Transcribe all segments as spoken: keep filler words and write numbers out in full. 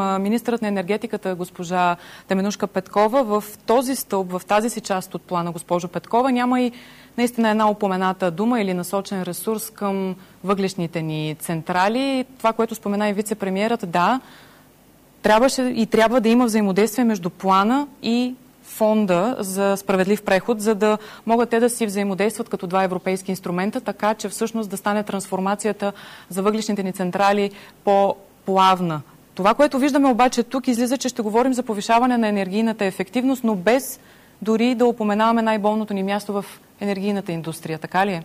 министърът на енергетиката госпожа Теменужка Петкова. В този стълб, в тази си част от плана, госпожо Петкова, няма и наистина една упомената дума или насочен ресурс към въглищните ни централи. Това, което спомена и вице-премиерът, да, трябваше и трябва да има взаимодействие между плана и фонда за справедлив преход, за да могат те да си взаимодействат като два европейски инструмента, така че всъщност да стане трансформацията за въглищните ни централи по-плавна. Това, което виждаме обаче тук, излиза, че ще говорим за повишаване на енергийната ефективност, но без дори да упоменаваме най-болното ни място в енергийната индустрия. Така ли е?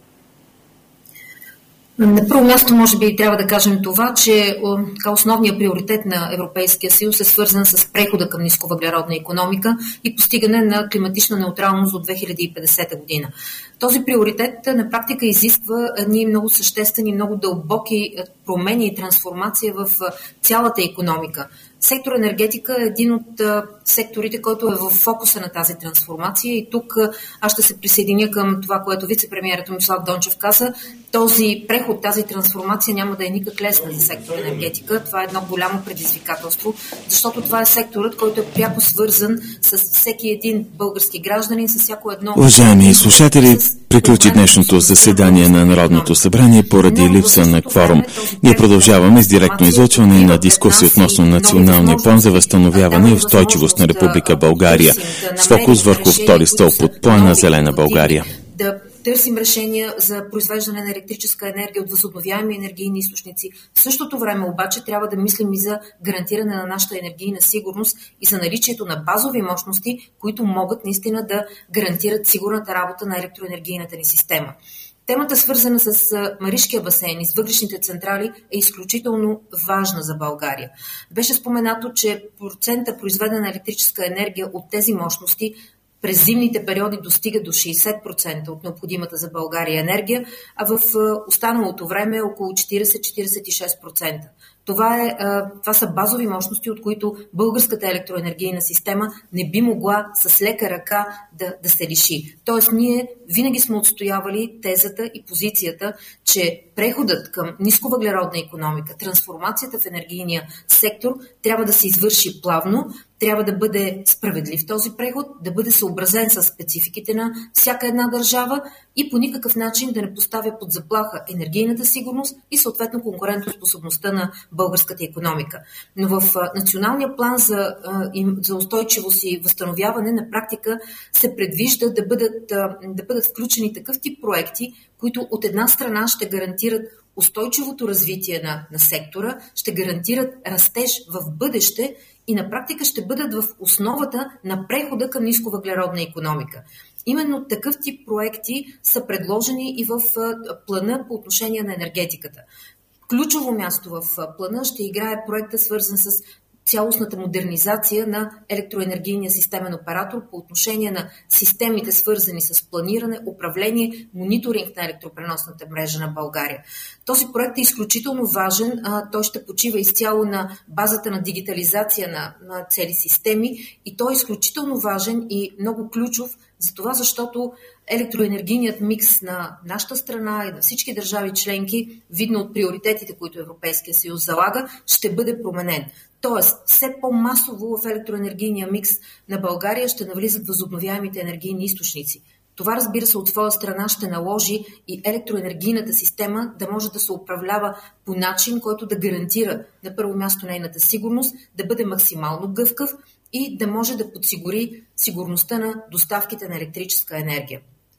На първо място, може би, трябва да кажем това, че основният приоритет на Европейския съюз е свързан с прехода към нисковъглеродна икономика и постигане на климатична неутралност до две хиляди и петдесета година. Този приоритет на практика изисква едни много съществени, много дълбоки промени и трансформация в цялата икономика. Сектор енергетика е един от а, секторите, който е в фокуса на тази трансформация и тук а, аз ще се присъединя към това, което вице-премиерът Томислав Дончев каза. Този преход, тази трансформация няма да е никак лесна за сектор енергетика. Това е едно голямо предизвикателство, защото това е секторът, който е пряко свързан с всеки един български гражданин, с всяко едно... Уважаеми слушатели, приключи днешното заседание на Народното събрание поради липса на кворум. Ние продължаваме с директно излъчване на дискусия относно националния план за възстановяване и устойчивост на Република България с фокус върху втори стълб от плана Зелена България. Да търсим решения за произвеждане на електрическа енергия от възобновяеми енергийни източници. В същото време обаче трябва да мислим и за гарантиране на нашата енергийна сигурност и за наличието на базови мощности, които могат наистина да гарантират сигурната работа на електроенергийната ни система. Темата, свързана с Маришкия басейн и с въглищните централи, е изключително важна за България. Беше споменато, че процента произведена електрическа енергия от тези мощности през зимните периоди достига до шейсет процента от необходимата за България енергия, а в останалото време е около четирийсет до четирийсет и шест процента. Това, е, това са базови мощности, от които българската електроенергийна система не би могла с лека ръка да, да се лиши. Тоест, ние винаги сме отстоявали тезата и позицията, че преходът към нисковъглеродна икономика, трансформацията в енергийния сектор трябва да се извърши плавно, трябва да бъде справедлив този преход, да бъде съобразен с спецификите на всяка една държава и по никакъв начин да не поставя под заплаха енергийната сигурност и съответно конкурентоспособността на българската икономика. Но в националния план за, за устойчивост и възстановяване на практика се предвижда да бъдат, да бъдат включени такъв тип проекти, които от една страна ще гарантират устойчивото развитие на, на сектора, ще гарантират растеж в бъдеще и на практика ще бъдат в основата на прехода към нисковъглеродна икономика. Именно такъв тип проекти са предложени и в плана по отношение на енергетиката. Ключово място в плана ще играе проекта, свързан с цялостната модернизация на електроенергийния системен оператор по отношение на системите, свързани с планиране, управление, мониторинг на електропреносната мрежа на България. Този проект е изключително важен. А, той ще почива изцяло на базата на дигитализация на, на цели системи и той е изключително важен и много ключов за това, защото електроенергийният микс на нашата страна и на всички държави членки, видно от приоритетите, които Европейския съюз залага, ще бъде променен. Тоест, все по-масово в електроенергийния микс на България ще навлизат възобновяемите енергийни източници. Това, разбира се, от своя страна ще наложи и електроенергийната система да може да се управлява по начин, който да гарантира на първо място нейната сигурност, да бъде максимално гъвкав и да може да подсигури сигурността на доставките на електрическа енергия.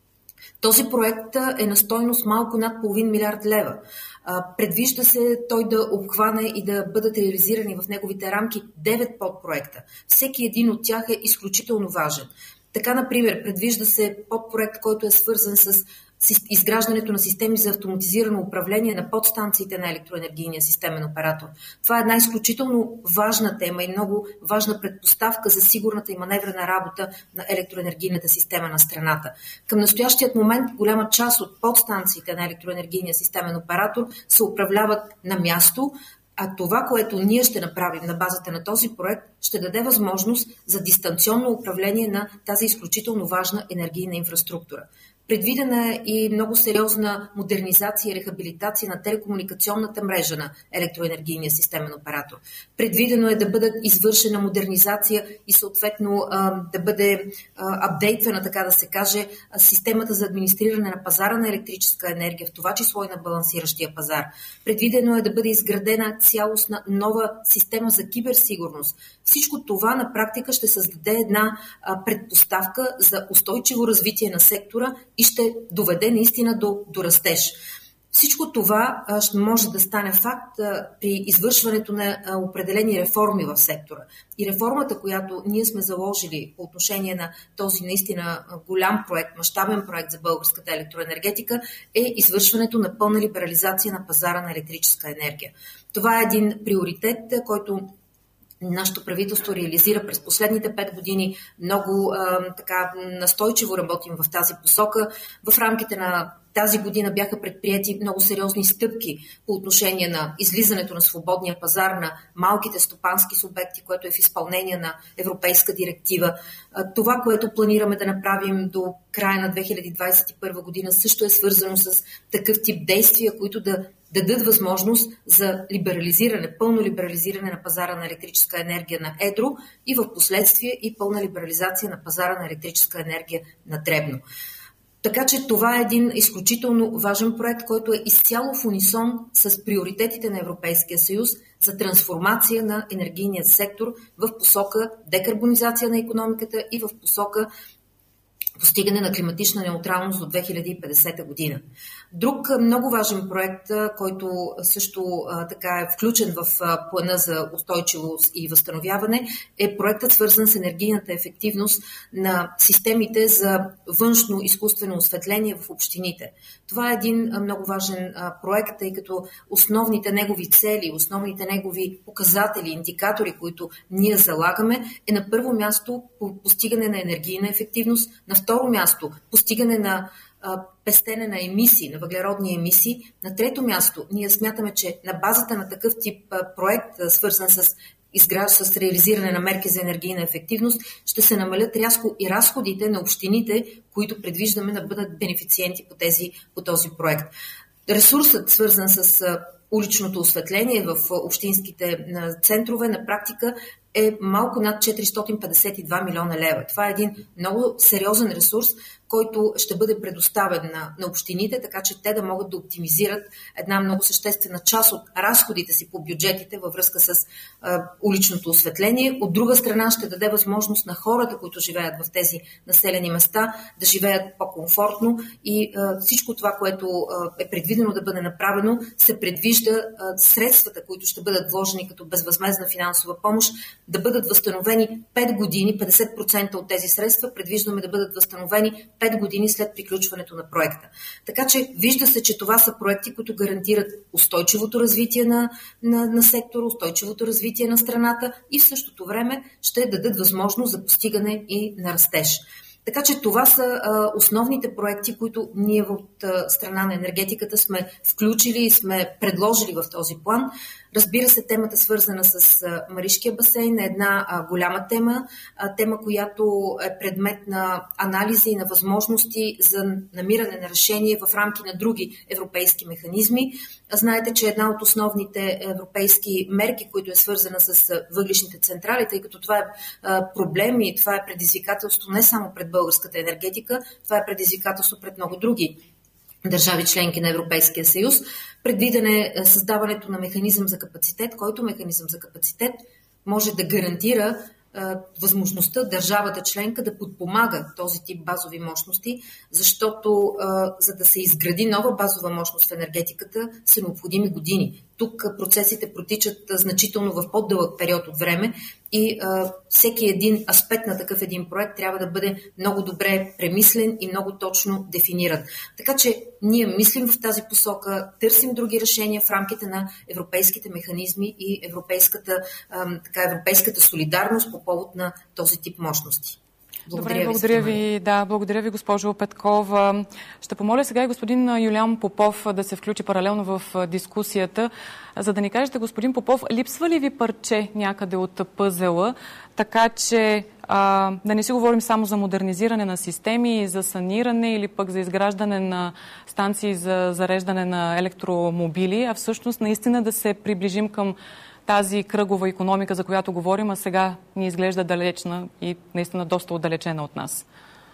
Този проект е на стойност малко над половин милиард лева. Предвижда се той да обхване и да бъдат реализирани в неговите рамки девет подпроекта. Всеки един от тях е изключително важен. Така, например, предвижда се подпроект, който е свързан с изграждането на системи за автоматизирано управление на подстанциите на електроенергийния системен оператор. Това е една изключително важна тема и много важна предпоставка за сигурната и маневрена работа на електроенергийната система на страната. Към настоящият момент голяма част от подстанциите на електроенергийния системен оператор се управляват на място, а това, което ние ще направим на базата на този проект, ще даде възможност за дистанционно управление на тази изключително важна енергийна инфраструктура. Предвидена е и много сериозна модернизация и рехабилитация на телекомуникационната мрежа на електроенергийния системен оператор. Предвидено е да бъде извършена модернизация и съответно да бъде апдейтвана, така да се каже, системата за администриране на пазара на електрическа енергия, в това число и на балансиращия пазар. Предвидено е да бъде изградена цялостна нова система за киберсигурност. Всичко това на практика ще създаде една предпоставка за устойчиво развитие на сектора и ще доведе наистина до, до растеж. Всичко това ще може да стане факт при извършването на определени реформи в сектора. И реформата, която ние сме заложили по отношение на този наистина голям проект, мащабен проект за българската електроенергетика, е извършването на пълна либерализация на пазара на електрическа енергия. Това е един приоритет, който нашето правителство реализира през последните пет години. Много а, така настойчиво работим в тази посока. В рамките на тази година бяха предприети много сериозни стъпки по отношение на излизането на свободния пазар на малките стопански субекти, което е в изпълнение на европейска директива. Това, което планираме да направим до края на две хиляди двадесет и първа година, също е свързано с такъв тип действия, които да дадат възможност за либерализиране, пълно либерализиране на пазара на електрическа енергия на едро и в последствие и пълна либерализация на пазара на електрическа енергия на дребно. Така че това е един изключително важен проект, който е изцяло в унисон с приоритетите на Европейския съюз за трансформация на енергийния сектор в посока декарбонизация на икономиката и в посока постигане на климатична неутралност до две хиляди и петдесета година. Друг много важен проект, който също така е включен в плана за устойчивост и възстановяване, е проектът, свързан с енергийната ефективност на системите за външно изкуствено осветление в общините. Това е един много важен проект, тъй като основните негови цели, основните негови показатели, индикатори, които ние залагаме, е на първо място по постигане на енергийна ефективност, на второ място постигане на пестене на емисии, на въглеродни емисии. На трето място, ние смятаме, че на базата на такъв тип проект, свързан с изгражда с реализиране на мерки за енергийна ефективност, ще се намалят рязко и разходите на общините, които предвиждаме да бъдат бенефициенти по, тези, по този проект. Ресурсът, свързан с уличното осветление в общинските центрове, на практика е малко над четиристотин петдесет и два милиона лева. Това е един много сериозен ресурс, който ще бъде предоставен на, на общините, така че те да могат да оптимизират една много съществена част от разходите си по бюджетите във връзка с а, уличното осветление. От друга страна ще даде възможност на хората, които живеят в тези населени места, да живеят по-комфортно и а, всичко това, което а, е предвидено да бъде направено, се предвижда а, средствата, които ще бъдат вложени като безвъзмездна финансова помощ, да бъдат възстановени пет години, петдесет процента от тези средства предвиждаме да бъдат възстановени пет години след приключването на проекта. Така че вижда се, че това са проекти, които гарантират устойчивото развитие на, на, на сектора, устойчивото развитие на страната и в същото време ще дадат възможност за постигане и на растеж. Така че това са а, основните проекти, които ние от а, страна на енергетиката сме включили и сме предложили в този план. Разбира се, темата, свързана с а, Маришкия басейн, е една а, голяма тема, а, тема, която е предмет на анализи и на възможности за намиране на решение в рамки на други европейски механизми. А, знаете, че една от основните европейски мерки, които е свързана с а, въглищните централи, тъй като това е а, проблем и това е предизвикателство не само пред българската енергетика, това е предизвикателство пред много други държави членки на Европейския съюз. Предвиден е създаването на механизъм за капацитет, който механизъм за капацитет може да гарантира възможността държавата членка да подпомага този тип базови мощности, защото а, за да се изгради нова базова мощност в енергетиката са необходими години. Тук процесите протичат значително в по-дълъг период от време и а, всеки един аспект на такъв един проект трябва да бъде много добре премислен и много точно дефиниран. Така че ние мислим в тази посока, търсим други решения в рамките на европейските механизми и европейската, а, така, европейската солидарност по повод на този тип мощности. Благодаря Добре, благодаря ви, ви, да, благодаря ви, госпожо Петкова. Ще помоля сега и господин Юлиан Попов да се включи паралелно в дискусията, за да ни кажете, господин Попов, липсва ли ви парче някъде от пъзела, така че а, да не си говорим само за модернизиране на системи, за саниране или пък за изграждане на станции за зареждане на електромобили, а всъщност наистина да се приближим към тази кръгова икономика, за която говорим, а сега ни изглежда далечна и наистина доста отдалечена от нас?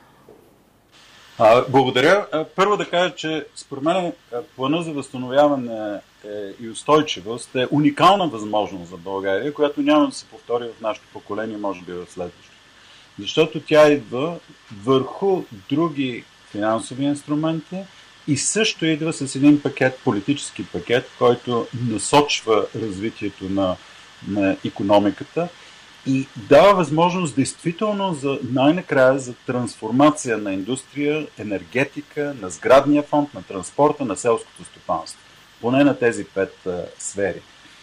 А, благодаря. Първо да кажа, че според мен плана за възстановяване и устойчивост е уникална възможност за България, която няма да се повтори в нашето поколение, може би в следващото. Защото тя идва върху други финансови инструменти и също идва с един пакет, политически пакет, който насочва развитието на, на икономиката и дава възможност действително за най-накрая за трансформация на индустрия, енергетика, на сградния фонд, на транспорта, на селското стопанство. Поне на тези пет а, сфери.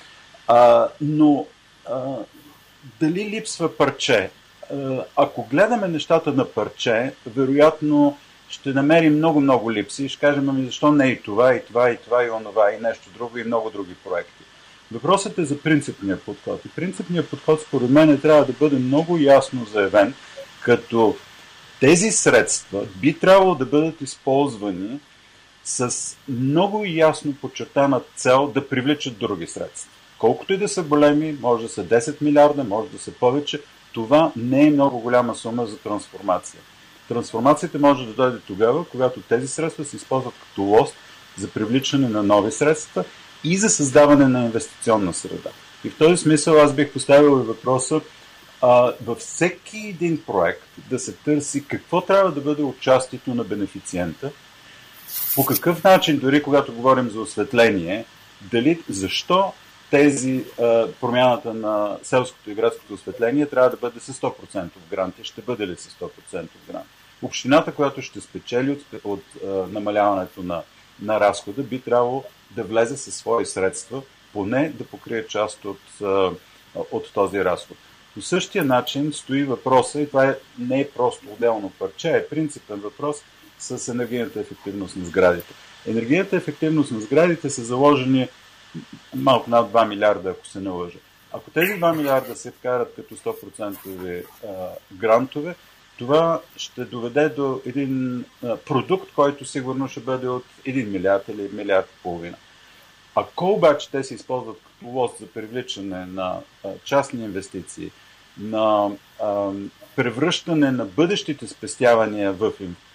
А, но а, дали липсва парче? А, ако гледаме нещата на парче, вероятно ще намерим много-много липси и ще кажем, ами защо не и това, и това, и това, и онова, и нещо друго, и много други проекти. Въпросът е за принципния подход. И принципният подход, според мен, трябва да бъде много ясно заявен, като тези средства би трябвало да бъдат използвани с много ясно подчертана цел да привличат други средства. Колкото и да са големи, може да са десет милиарда, може да са повече, това не е много голяма сума за трансформация. Трансформацията може да дойде тогава, когато тези средства се използват като лост за привличане на нови средства и за създаване на инвестиционна среда. И в този смисъл аз бих поставил и въпроса а, във всеки един проект да се търси какво трябва да бъде участието на бенефициента, по какъв начин, дори когато говорим за осветление, дали, защо тези а, промяната на селското и градското осветление трябва да бъде с сто процента грант и ще бъде ли с сто процента грант. Общината, която ще спечели от, от а, намаляването на, на разхода, би трябвало да влезе със свои средства, поне да покрие част от, а, от този разход. По същия начин стои въпроса, и това е, не е просто отделно парче, е принципен въпрос с енергийната ефективност на сградите. Енергийната ефективност на сградите са заложени малко над два милиарда, ако се не лъжа. Ако тези два милиарда се вкарат като сто процента а, грантове, това ще доведе до един а, продукт, който сигурно ще бъде от един милиард или милиард и половина. Ако обаче те се използват като лост за привличане на а, частни инвестиции, на а, превръщане на бъдещите спестявания в,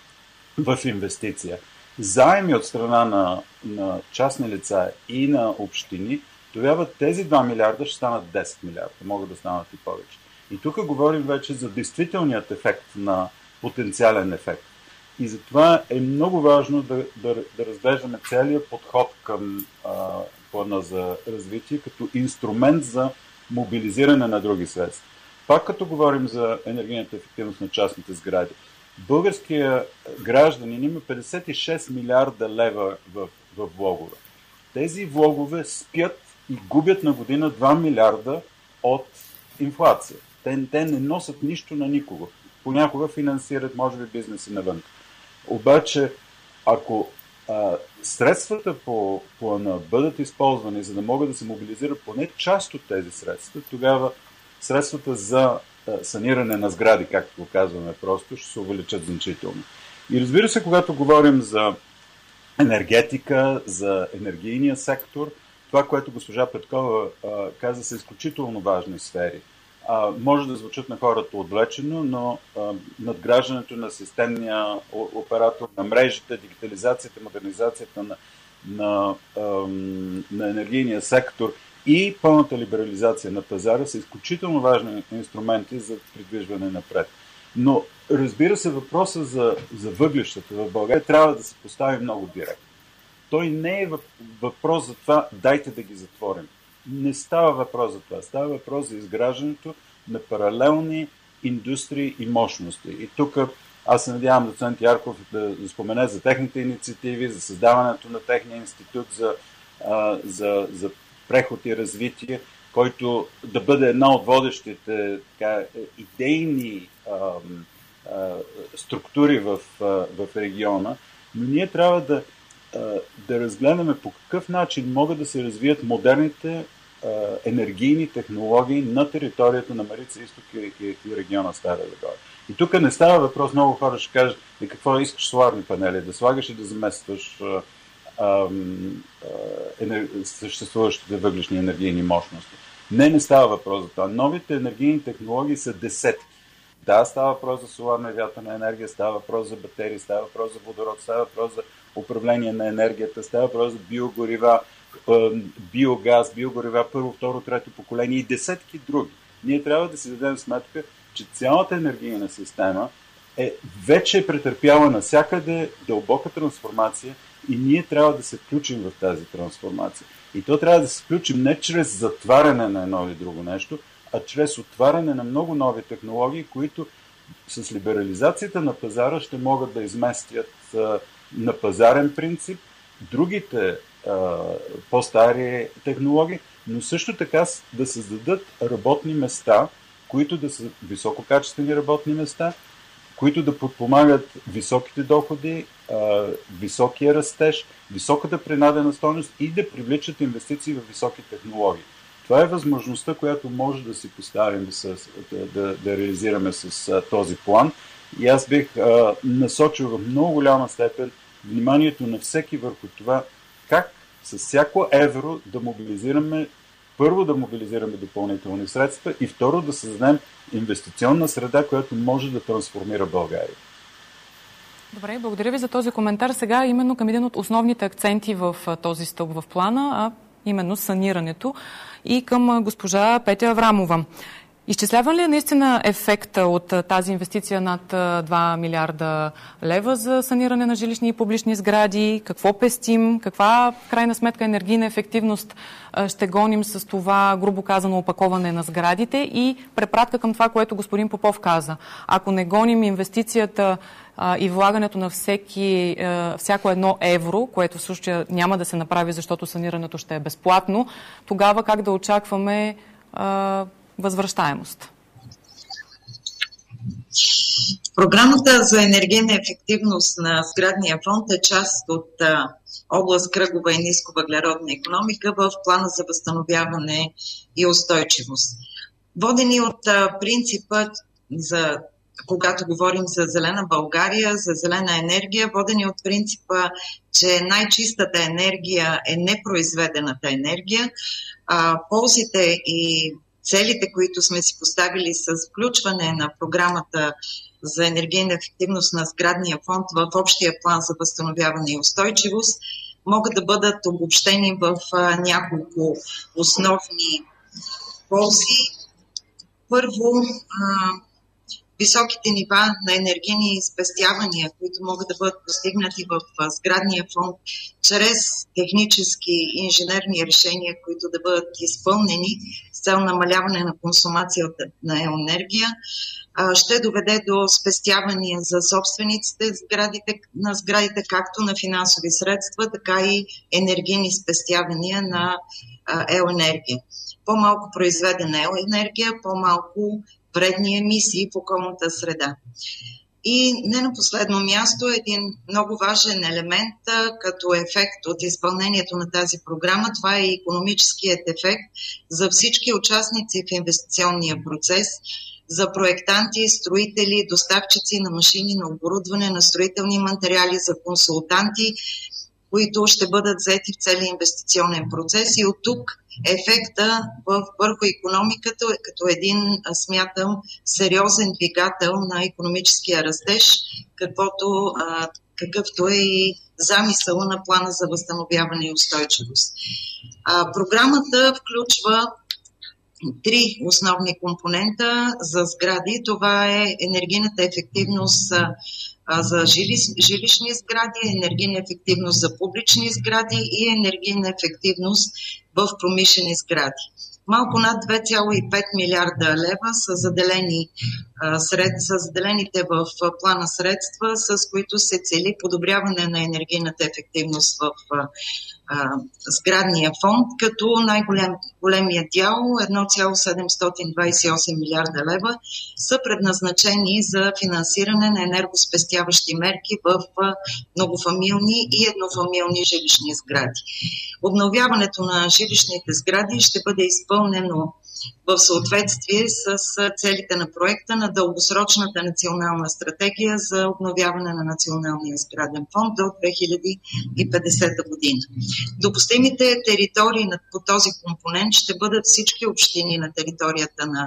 в инвестиция, заеми от страна на, на частни лица и на общини, тогава тези два милиарда ще станат десет милиарда, могат да станат и повече. И тук говорим вече за действителният ефект на потенциален ефект. И затова е много важно да, да, да разглеждаме целият подход към а, плана за развитие като инструмент за мобилизиране на други средства. Пак като говорим за енергийната ефективност на частните сгради, българския гражданин има петдесет и шест милиарда лева в, в влогове. Тези влогове спят и губят на година два милиарда от инфлация. Те, те не носят нищо на никого. Понякога финансират, може би, бизнеси навън. Обаче, ако а, средствата по плана бъдат използвани, за да могат да се мобилизират поне част от тези средства, тогава средствата за саниране на сгради, както го казваме просто, ще се увеличат значително. И разбира се, когато говорим за енергетика, за енергийния сектор, това, което госпожа Петкова а, каза, са изключително важни сфери. А, може да звучат на хората отвлечено, но а, надграждането на системния оператор на мрежите, дигитализацията, модернизацията на, на, а, на енергийния сектор и пълната либерализация на пазара са изключително важни инструменти за придвижване напред. Но, разбира се, въпросът за, за въглищата в България трябва да се постави много директно. Той не е въпрос за това, дайте да ги затворим. Не става въпрос за това. Става въпрос за изграждането на паралелни индустрии и мощности. И тук аз се надявам доцент Ярков да спомене за техните инициативи, за създаването на техния институт за, а, за, за преход и развитие, който да бъде една от водещите така, идейни а, структури в, в региона, но ние трябва да, да разгледаме по какъв начин могат да се развият модерните енергийни технологии на територията на Марица изток и, и, и региона Стара Загора. И тук не става въпрос, много хора ще кажат, и какво искаш соларни панели, да слагаш и да заместваш а, а, енер... съществуващите въглищни енергийни мощности. Не, не става въпрос за това. Новите енергийни технологии са десетки. Да, става въпрос за соларна и вятърна енергия, става въпрос за батерии, става въпрос за водород, става въпрос за управление на енергията, става въпрос за биогорива, биогаз, биогорива, първо, второ, трето поколение и десетки други. Ние трябва да си дадем сметка, че цялата енергийна система е вече претърпяла навсякъде дълбока трансформация и ние трябва да се включим в тази трансформация. И то трябва да се включим не чрез затваряне на едно или друго нещо, а чрез отваряне на много нови технологии, които с либерализацията на пазара ще могат да изместят а, на пазарен принцип другите а, по-стари технологии, но също така да създадат работни места, които да са висококачествени работни места, които да подпомагат високите доходи, а, високия растеж, високата принадена стойност и да привличат инвестиции в високи технологии. Това е възможността, която може да си поставим, с, да, да, да реализираме с а, този план. И аз бих а, насочил в много голяма степен вниманието на всеки върху това, как с всяко евро да мобилизираме, първо да мобилизираме допълнителни средства и второ да създадем инвестиционна среда, която може да трансформира България. Добре, благодаря ви за този коментар. Сега именно към един от основните акценти в този стълб в плана, а именно санирането, и към госпожа Петя Аврамова. Изчисляван ли е наистина ефекта от тази инвестиция над два милиарда лева за саниране на жилищни и публични сгради? Какво пестим? Каква, в крайна сметка, енергийна ефективност ще гоним с това, грубо казано, опаковане на сградите? И препратка към това, което господин Попов каза. Ако не гоним инвестицията и влагането на всеки, всяко едно евро, което в случая няма да се направи, защото санирането ще е безплатно, тогава как да очакваме възвръщаемост? Програмата за енергийна ефективност на сградния фонд е част от а, област кръгова и нисковъглеродна икономика в плана за възстановяване и устойчивост. Водени от а, принципа за когато говорим за зелена България, за зелена енергия, водени от принципа, че най-чистата енергия е непроизведената енергия, а ползите и целите, които сме си поставили с включване на програмата за енергийна ефективност на сградния фонд в общия план за възстановяване и устойчивост, могат да бъдат обобщени в а, няколко основни ползи. Първо, а, високите нива на енергийни спестявания, които могат да бъдат постигнати в сградния фонд чрез технически и инженерни решения, които да бъдат изпълнени с цел намаляване на консумацията на енергия, ще доведе до спестявания за собствениците на сградите, както на финансови средства, така и енергийни спестявания на електроенергия. По-малко произведена електроенергия, по-малко вредни емисии в околната среда. И не на последно място, един много важен елемент като ефект от изпълнението на тази програма, това е икономическият ефект за всички участници в инвестиционния процес, за проектанти, строители, доставчици на машини, на оборудване, на строителни материали, за консултанти, които ще бъдат взети в целия инвестиционен процес. И от тук ефекта върху икономиката е като един, смятам, сериозен двигател на икономическия растеж, каквото, какъвто е и замисъла на плана за възстановяване и устойчивост. Програмата включва три основни компонента за сгради. Това е енергийната ефективност за жилищни сгради, енергийна ефективност за публични сгради и енергийна ефективност в промишлени сгради. Малко над две цяло и пет милиарда лева са заделени сред, са заделените в плана средства, с които се цели подобряване на енергийната ефективност в а, сградния фонд, като най-големия дял, едно цяло седемстотин двадесет и осем милиарда лева, са предназначени за финансиране на енергоспестяващи мерки в многофамилни и еднофамилни жилищни сгради. Обновяването на жилищните сгради ще бъде изпълнено в съответствие с целите на проекта на дългосрочната национална стратегия за обновяване на националния сграден фонд до две хиляди и петдесета година. Допустимите територии по този компонент ще бъдат всички общини на територията на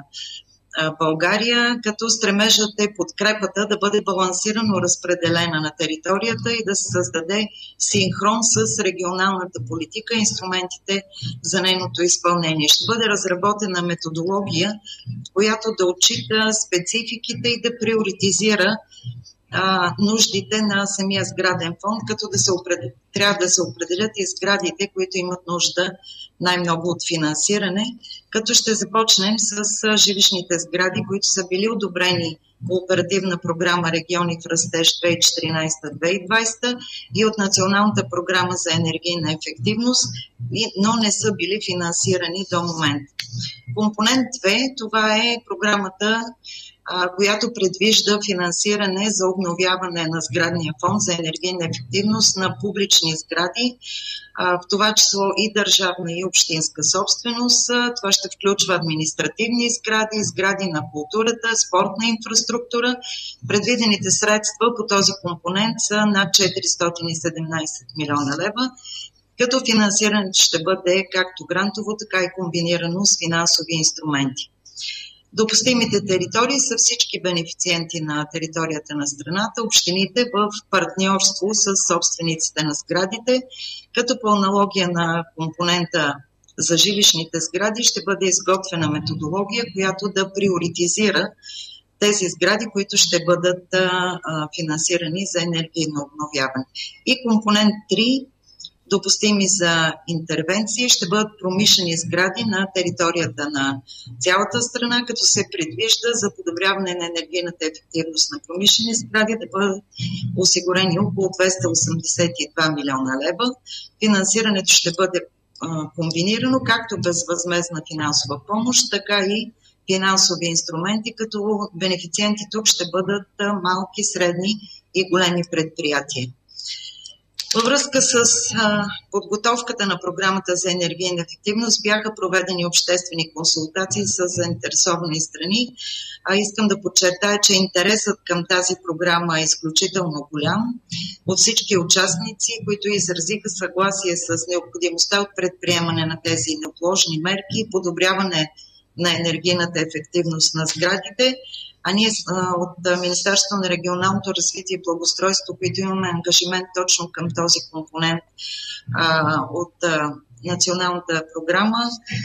България, като стремежът е подкрепата да бъде балансирано разпределена на територията и да се създаде синхрон с регионалната политика и инструментите за нейното изпълнение. Ще бъде разработена методология, която да отчита спецификите и да приоритизира а, нуждите на самия сграден фонд, като да се определ... трябва да се определят и сградите, които имат нужда най-много от финансиране, като ще започнем с жилищните сгради, които са били одобрени по оперативна програма Региони в растеж две хиляди и четиринадесета - две хиляди и двадесета и от Националната програма за енергийна ефективност, но не са били финансирани до момента. Компонент две, това е програмата, която предвижда финансиране за обновяване на сградния фонд за енергийна ефективност на публични сгради, в това число и държавна и общинска собственост. Това ще включва административни сгради, сгради на културата, спортна инфраструктура. Предвидените средства по този компонент са над четиристотин и седемнадесет милиона лева, като финансирането ще бъде както грантово, така и комбинирано с финансови инструменти. Допустимите територии са всички бенефициенти на територията на страната, общините в партньорство с собствениците на сградите, като по аналогия на компонента за жилищните сгради ще бъде изготвена методология, която да приоритизира тези сгради, които ще бъдат а, финансирани за енергийно обновяване. И компонент три, допустими за интервенции, ще бъдат промишлени сгради на територията на цялата страна, като се предвижда за подобряване на енергийната ефективност на промишлени сгради да бъдат осигурени около двеста осемдесет и два милиона лева. Финансирането ще бъде а, комбинирано както безвъзмездна финансова помощ, така и финансови инструменти, като бенефициенти тук ще бъдат а, малки, средни и големи предприятия. Във връзка с а, подготовката на програмата за енергийна ефективност бяха проведени обществени консултации с заинтересовани страни. А искам да подчертая, че интересът към тази програма е изключително голям от всички участници, които изразиха съгласие с необходимостта от предприемане на тези неотложни мерки и подобряване на енергийната ефективност на сградите. А ние от Министерството на регионалното развитие и благоустройство, които имаме ангажимент точно към този компонент а, от а, националната програма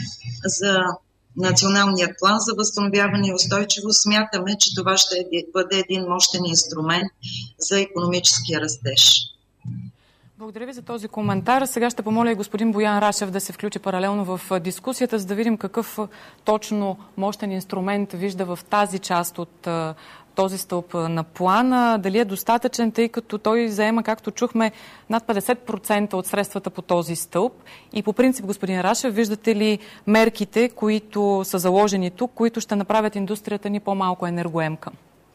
за националния план за възстановяване и устойчивост, смятаме, че това ще бъде един мощен инструмент за икономическия растеж. Благодаря ви за този коментар. Сега ще помоля и господин Боян Рашев да се включи паралелно в дискусията, за да видим какъв точно мощен инструмент вижда в тази част от този стълб на плана. Дали е достатъчен, тъй като той заема, както чухме, над петдесет процента от средствата по този стълб. И по принцип, господин Рашев, виждате ли мерките, които са заложени тук, които ще направят индустрията ни по-малко енергоемка?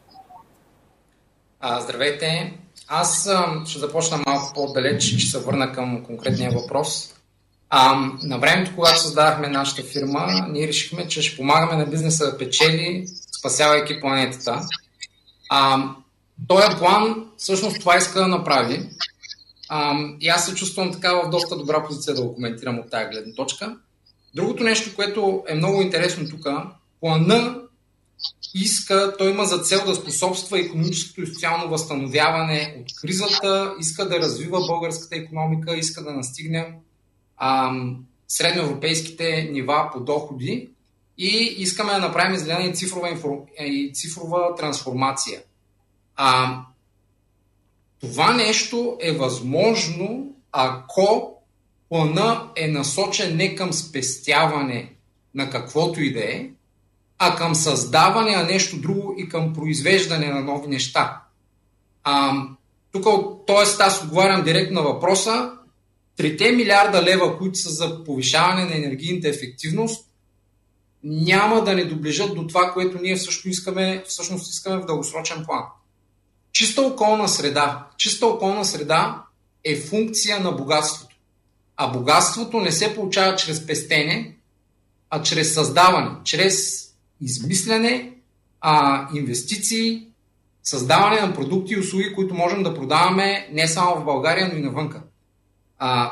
А, здравейте! Аз а, ще започна малко по-далеч и ще се върна към конкретния въпрос. А, на времето, когато създавахме нашата фирма, ние решихме, че ще помагаме на бизнеса да печели, спасявайки планетата. А, този план, всъщност това иска да направи. А, и аз се чувствам така в доста добра позиция да го коментирам от тази гледна точка. Другото нещо, което е много интересно тук, плана иска, той има за цел да способства икономическото и социално възстановяване от кризата, иска да развива българската икономика, иска да настигне ам, средноевропейските нива по доходи и искаме да направим зелена и цифрова, инфор... и цифрова трансформация. А, това нещо е възможно, ако плана е насочен не към спестяване на каквото и да е, а към създаване на нещо друго и към произвеждане на нови неща. А, тук, т.е. аз отговарям директно на въпроса. Трите милиарда лева, които са за повишаване на енергийната ефективност, няма да не доближат до това, което ние всъщност искаме, всъщност искаме в дългосрочен план. Чиста околна среда. Чиста околна среда е функция на богатството. А богатството не се получава чрез пестене, а чрез създаване, чрез измисляне, а, инвестиции, създаване на продукти и услуги, които можем да продаваме не само в България, но и навънка. А,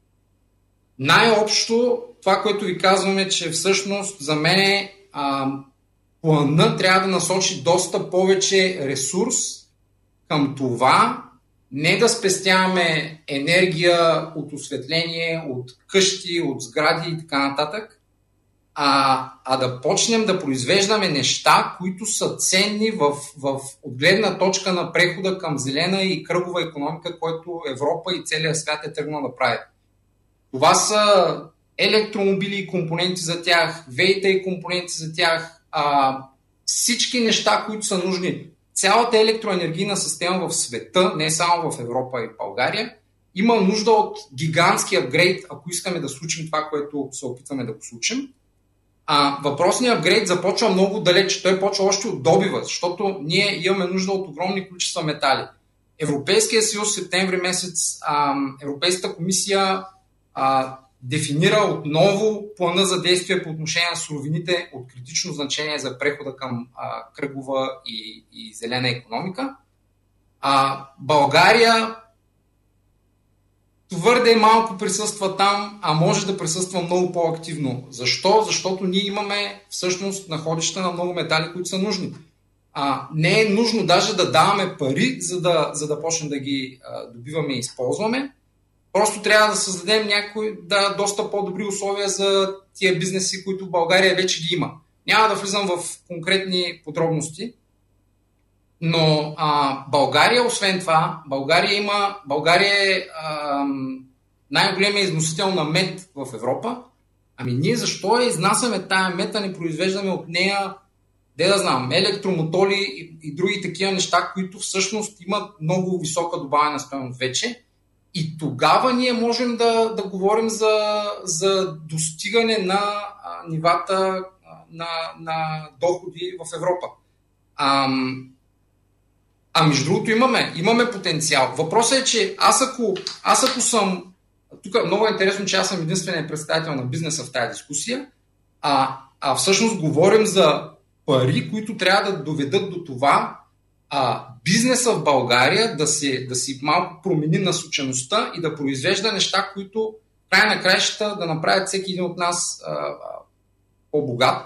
най-общо това, което ви казваме, че всъщност за мен а, плана трябва да насочи доста повече ресурс към това, не да спестяваме енергия от осветление, от къщи, от сгради и така нататък, а, а да почнем да произвеждаме неща, които са ценни в, в отгледна точка на прехода към зелена и кръгова икономика, който Европа и целия свят е тръгнал да прави. Това са електромобили и компоненти за тях, вейта и компоненти за тях, а, всички неща, които са нужни. Цялата електроенергийна система в света, не само в Европа и в България, има нужда от гигантски апгрейд, ако искаме да случим това, което се опитваме да го случим. А, въпросният апгрейд започва много далеч. Той почва още от добива, защото ние имаме нужда от огромни количества метали. Европейския съюз в септември месец, а, Европейската комисия а, дефинира отново плана за действие по отношение на суровините от критично значение за прехода към а, кръгова и, и зелена икономика. А, България твърде малко присъства там, а може да присъства много по-активно. Защо? Защото ние имаме всъщност находища на много метали, които са нужни. А, не е нужно даже да даваме пари, за да, за да почнем да ги а, добиваме и използваме. Просто трябва да създадем някои да, доста по-добри условия за тия бизнеси, които в България вече ги има. Няма да влизам в конкретни подробности, но а, България, освен това, България има, България е а, най-големият износител на мед в Европа. Ами ние защо я изнасяме тая мед, а не произвеждаме от нея, де да знам, електромотори и, и други такива неща, които всъщност имат много висока добавена стойност вече. И тогава ние можем да, да говорим за, за достигане на а, нивата а, на, на доходи в Европа. А, а между другото имаме, имаме потенциал. Въпросът е, че аз ако, аз ако съм... Тук е много интересно, че аз съм единственият представител на бизнеса в тази дискусия, а, а всъщност говорим за пари, които трябва да доведат до това а, бизнеса в България да, се, да си малко промени насочеността и да произвежда неща, които край на краищата да направят всеки един от нас а, а, по-богат.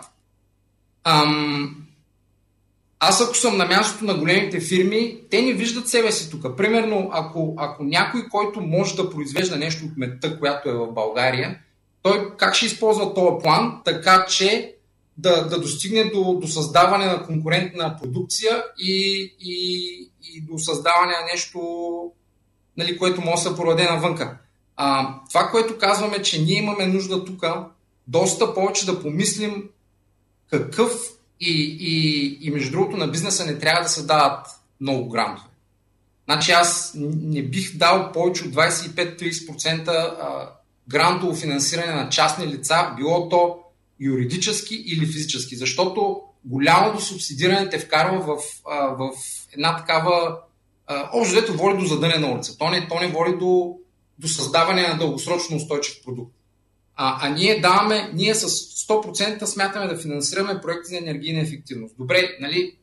Ам, аз ако съм на мястото на големите фирми, те не виждат себе си тук. Примерно, ако, ако някой, който може да произвежда нещо от медта, която е в България, той как ще използва този план, така че да, да достигне до, до създаване на конкурентна продукция и, и, и до създаване на нещо, нали, което може да се продаде навънка. А, това, което казваме, че ние имаме нужда тук доста повече да помислим какъв и, и, и между другото на бизнеса не трябва да се дават много грантове. Значи аз не бих дал повече от двадесет и пет до тридесет процента грантово финансиране на частни лица, било то юридически или физически, защото голямото субсидиране те вкарва в, в една такава общо взето води до задънена улица. То не, то не води до, до създаване на дългосрочно устойчив продукт. А, а ние даваме, ние с сто процента смятаме да финансираме проекти за енергийна ефективност. Добре, нали,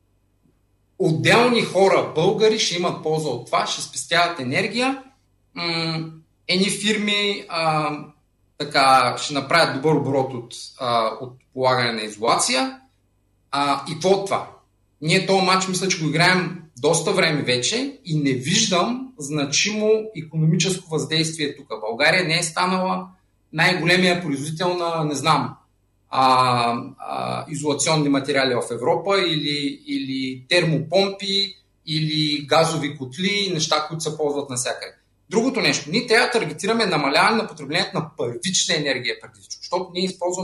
отделни хора, българи, ще имат полза от това, ще спестяват енергия, м- едни фирми а, така, ще направят добър оборот от, а, от полагане на изолация. А, и какво от това? Ние този матч мисля, че го играем доста време вече и не виждам значимо икономическо въздействие тук. България не е станала най-големия производител на, не знам, а, а, изолационни материали в Европа или, или термопомпи, или газови котли, неща, които се ползват навсякъде. Другото нещо, ние трябва да таргетираме намаляване на потреблението на първична енергия преди всичко, защото ние използваме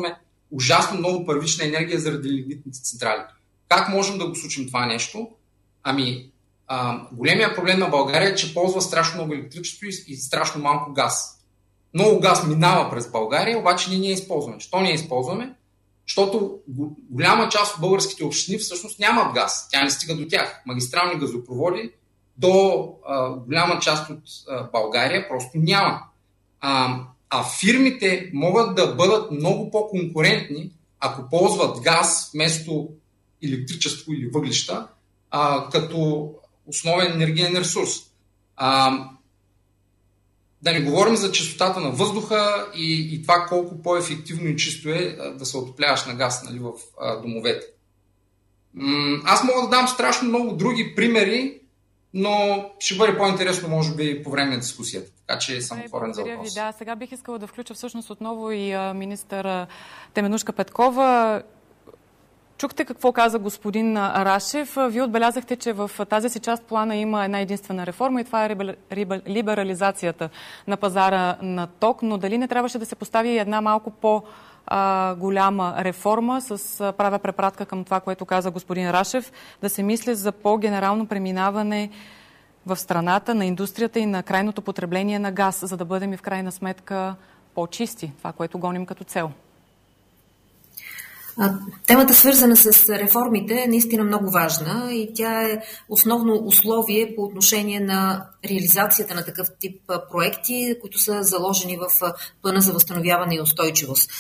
ужасно много първична енергия заради лигнитните централи. Как можем да го случим това нещо? Ами, а, големия проблем на България е, че ползва страшно много електричество и, и страшно малко газ. Много газ минава през България, обаче ние не я използваме. Що не я използваме? Защото голяма част от българските общини всъщност нямат газ. Тя не стига до тях. Магистрални газопроводи до а, голяма част от а, България просто няма. А, а фирмите могат да бъдат много по-конкурентни, ако ползват газ вместо електричество или въглища, а, като основен енергиен ресурс. А, да не говорим за чистотата на въздуха и, и това колко по-ефективно и чисто е да се отопляваш на газ, нали, в а, домовете. М- аз мога да дам страшно много други примери, но ще бъде по-интересно, може би, по време на дискусията. Така че съм отворен за въпрос. Да, сега бих искала да включа всъщност отново и а, министър Теменужка Петкова. Чухте какво каза господин Рашев. Вие отбелязахте, че в тази си част плана има една единствена реформа и това е либерализацията на пазара на ток, но дали не трябваше да се постави една малко по-голяма реформа, с правя препратка към това, което каза господин Рашев, да се мисли за по-генерално преминаване в страната на индустрията и на крайното потребление на газ, за да бъдем и в крайна сметка по-чисти, това, което гоним като цел? Темата, свързана с реформите, е наистина много важна и тя е основно условие по отношение на реализацията на такъв тип проекти, които са заложени в плана за възстановяване и устойчивост.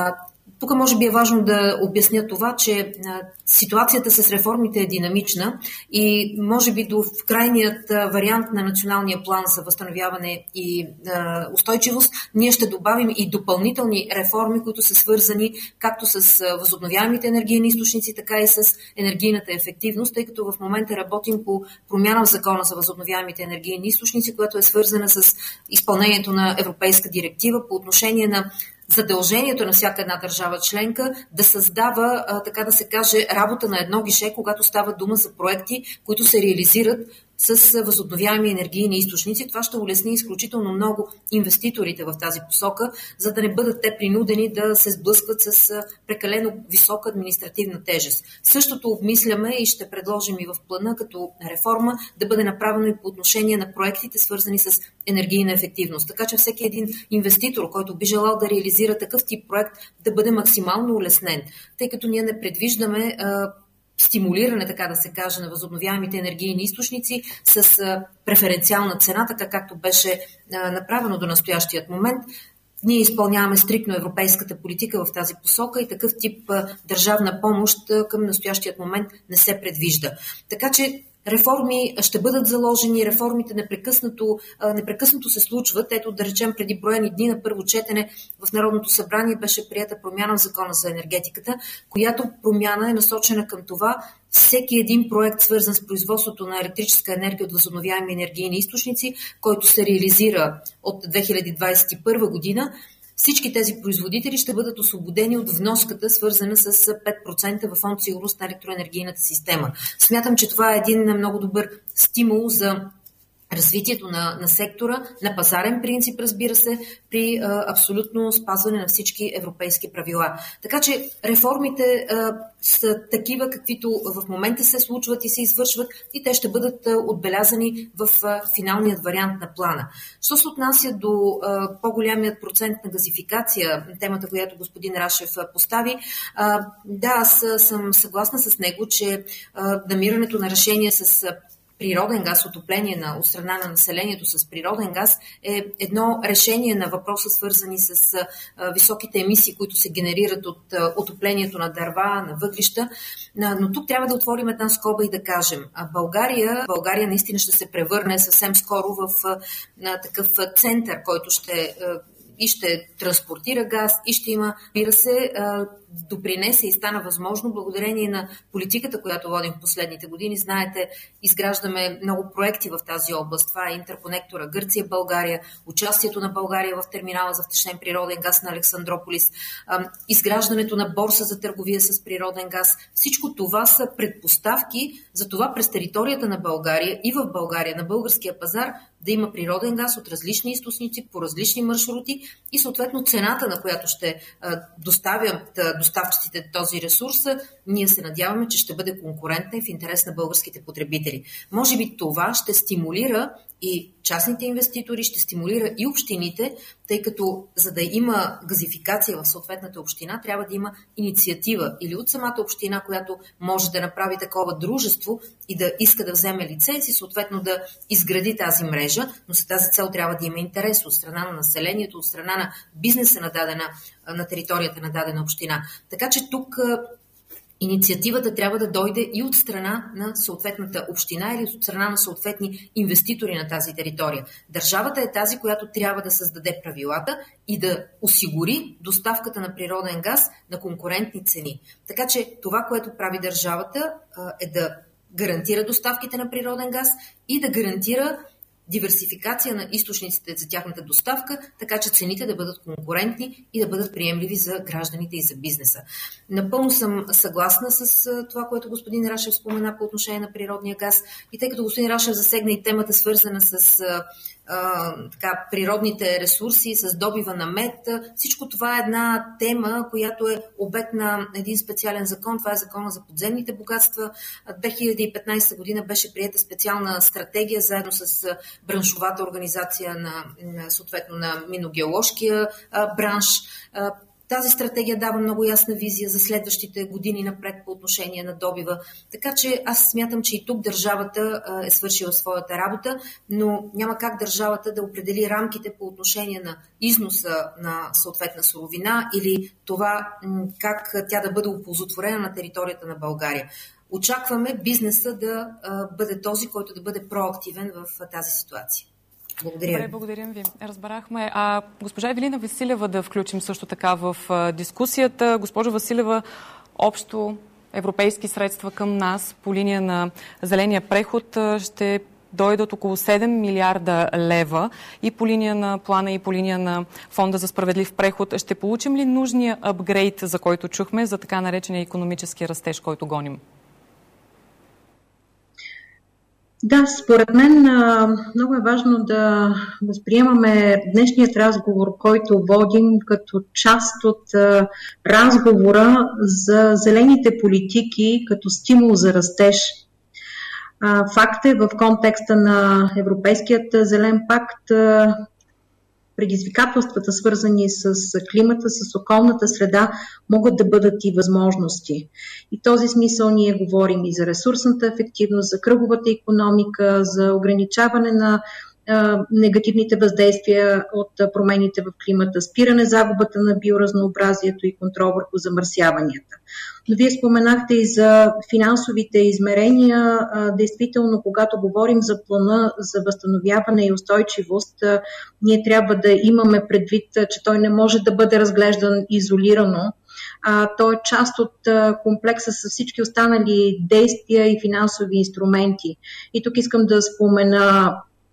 Тук може би е важно да обясня това, че ситуацията с реформите е динамична и може би до крайният вариант на националния план за възстановяване и устойчивост ние ще добавим и допълнителни реформи, които са свързани както с възобновяемите енергийни източници, така и с енергийната ефективност, тъй като в момента работим по промяна в закона за възобновяемите енергийни източници, която е свързана с изпълнението на европейска директива по отношение на задължението на всяка една държава членка да създава, така да се каже, работа на едно гише, когато става дума за проекти, които се реализират с възобновяеми енергийни източници. Това ще улесни изключително много инвеститорите в тази посока, за да не бъдат те принудени да се сблъскват с прекалено висока административна тежест. Същото обмисляме и ще предложим и в плана като реформа да бъде направено и по отношение на проектите, свързани с енергийна ефективност. Така че всеки един инвеститор, който би желал да реализира такъв тип проект, да бъде максимално улеснен, тъй като ние не предвиждаме стимулиране, така да се каже, на възобновяемите енергийни източници с а, преференциална цена, така както беше а, направено до настоящият момент. Ние изпълняваме стриктно европейската политика в тази посока и такъв тип а, държавна помощ а, към настоящият момент не се предвижда. Така че реформи ще бъдат заложени, реформите непрекъснато, непрекъснато се случват. Ето, да речем, преди броени дни на първо четене в Народното събрание беше приета промяна в Закона за енергетиката, която промяна е насочена към това всеки един проект, свързан с производството на електрическа енергия от възобновяеми енергийни източници, който се реализира от две хиляди двадесет и първа година, всички тези производители ще бъдат освободени от вноската, свързана с пет процента в фонд сигурност на електроенергийната система. Смятам, че това е един много добър стимул за развитието на, на сектора, на пазарен принцип, разбира се, при а, абсолютно спазване на всички европейски правила. Така че реформите а, са такива, каквито в момента се случват и се извършват, и те ще бъдат а, отбелязани в а, финалният вариант на плана. Що се отнася до а, по-голямият процент на газификация, темата, която господин Рашев а, постави, а, да, аз съм съгласна с него, че а, намирането на решение с а, природен газ, отопление на, от страна на населението с природен газ е едно решение на въпроса, свързани с а, високите емисии, които се генерират от а, отоплението на дърва, на въглища. А, но тук трябва да отворим една скоба и да кажем, а България, България наистина ще се превърне съвсем скоро в а, такъв център, който ще а, и ще транспортира газ, и ще има, бира се, допринесе и стана възможно благодарение на политиката, която водим в последните години. Знаете, изграждаме много проекти в тази област. Това е интерконектора Гърция-България, участието на България в терминала за втечнен природен газ на Александрополис, изграждането на борса за търговия с природен газ. Всичко това са предпоставки за това през територията на България и в България, на българския пазар, да има природен газ от различни източници, по различни маршрути и съответно цената, на която ще доставят доставчиците този ресурс, ние се надяваме, че ще бъде конкурентна и в интерес на българските потребители. Може би това ще стимулира и частните инвеститори, ще стимулира и общините, тъй като за да има газификация в съответната община, трябва да има инициатива или от самата община, която може да направи такова дружество и да иска да вземе лиценз и съответно да изгради тази мрежа, но за тази цел трябва да има интерес от страна на населението, от страна на бизнеса на, дадена, на територията на дадена община. Така че тук инициативата трябва да дойде и от страна на съответната община или от страна на съответни инвеститори на тази територия. Държавата е тази, която трябва да създаде правилата и да осигури доставката на природен газ на конкурентни цени. Така че това, което прави държавата, е да гарантира доставките на природен газ и да гарантира диверсификация на източниците за тяхната доставка, така че цените да бъдат конкурентни и да бъдат приемливи за гражданите и за бизнеса. Напълно съм съгласна с това, което господин Рашев спомена по отношение на природния газ. И тъй като господин Рашев засегна и темата, свързана с а, така, природните ресурси, с добива на мед, всичко това е една тема, която е обект на един специален закон. Това е закона за подземните богатства. две хиляди и петнадесета година беше приета специална стратегия заедно с браншовата организация на, на съответно на миногеоложкия а, бранш. А, тази стратегия дава много ясна визия за следващите години напред по отношение на добива. Така че аз смятам, че и тук държавата а, е свършила своята работа, но няма как държавата да определи рамките по отношение на износа на съответна суровина или това м- как тя да бъде оползотворена на територията на България. Очакваме бизнеса да а, бъде този, който да бъде проактивен в а, тази ситуация. Благодаря. Добре, благодарим ви. Разбрахме. А госпожа Евелина Василева да включим също така в а, дискусията. Госпожо Василева, общо европейски средства към нас по линия на зеления преход а, ще дойдат около седем милиарда лева и по линия на плана и по линия на Фонда за справедлив преход. Ще получим ли нужния апгрейд, за който чухме, за така наречения икономически растеж, който гоним? Да, според мен много е важно да възприемаме днешният разговор, който водим като част от разговора за зелените политики като стимул за растеж. Факт е, в контекста на Европейският зелен пакт, предизвикателствата, свързани с климата, с околната среда, могат да бъдат и възможности. И в този смисъл ние говорим и за ресурсната ефективност, за кръговата икономика, за ограничаване на а, негативните въздействия от промените в климата, спиране загубата на биоразнообразието и контрол върху замърсяванията. Но вие споменахте и за финансовите измерения. Действително, когато говорим за плана за възстановяване и устойчивост, ние трябва да имаме предвид, че той не може да бъде разглеждан изолирано. Той е част от комплекса с всички останали действия и финансови инструменти. И тук искам да спомена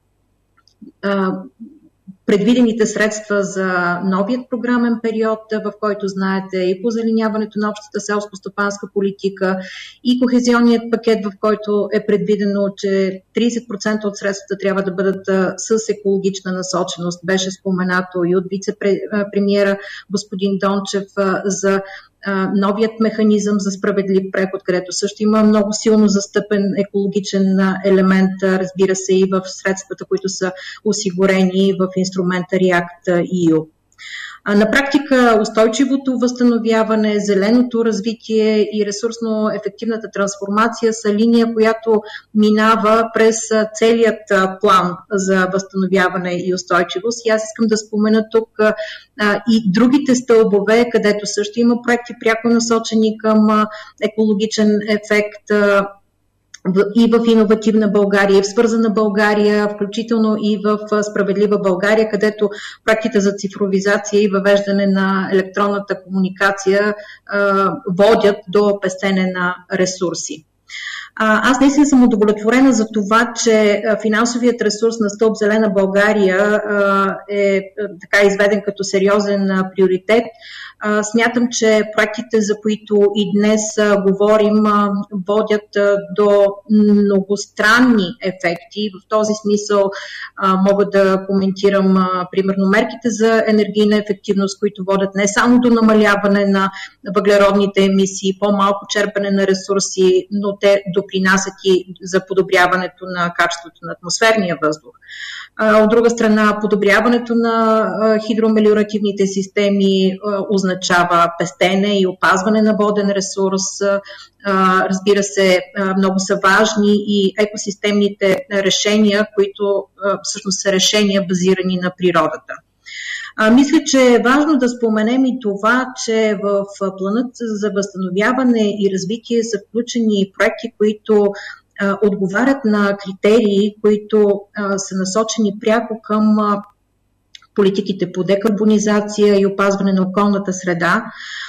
предвидените средства за новият програмен период, в който знаете и позеленяването на общата селско-стопанска политика, и кохезионният пакет, в който е предвидено, че тридесет процента от средствата трябва да бъдат с екологична насоченост. Беше споменато и от вице-премиера господин Дончев за новият механизъм за справедлив преход, където също има много силно застъпен екологичен елемент, разбира се, и в средствата, които са осигурени в инструмента React и ю. На практика устойчивото възстановяване, зеленото развитие и ресурсно ефективната трансформация са линия, която минава през целият план за възстановяване и устойчивост. И аз искам да спомена тук а, и другите стълбове, където също има проекти пряко насочени към а, екологичен ефект, а, и в иновативна България, и в свързана България, включително и в справедлива България, където проектите за цифровизация и въвеждане на електронната комуникация а, водят до пестене на ресурси. Аз наистина съм удовлетворена за това, че финансовият ресурс на стълб Зелена България е така изведен като сериозен приоритет. Смятам, че проектите, за които и днес говорим, водят до многостранни ефекти. В този смисъл мога да коментирам примерно мерките за енергийна ефективност, които водят не само до намаляване на въглеродните емисии, по-малко черпане на ресурси, но те допринасят и за подобряването на качеството на атмосферния въздух. От друга страна, подобряването на хидромелиоративните системи означава пестене и опазване на воден ресурс. Разбира се, много са важни и екосистемните решения, които всъщност са решения базирани на природата. Мисля, че е важно да споменем и това, че в планът за възстановяване и развитие са включени проекти, които отговарят на критерии, които са насочени пряко към политиките по декарбонизация и опазване на околната среда.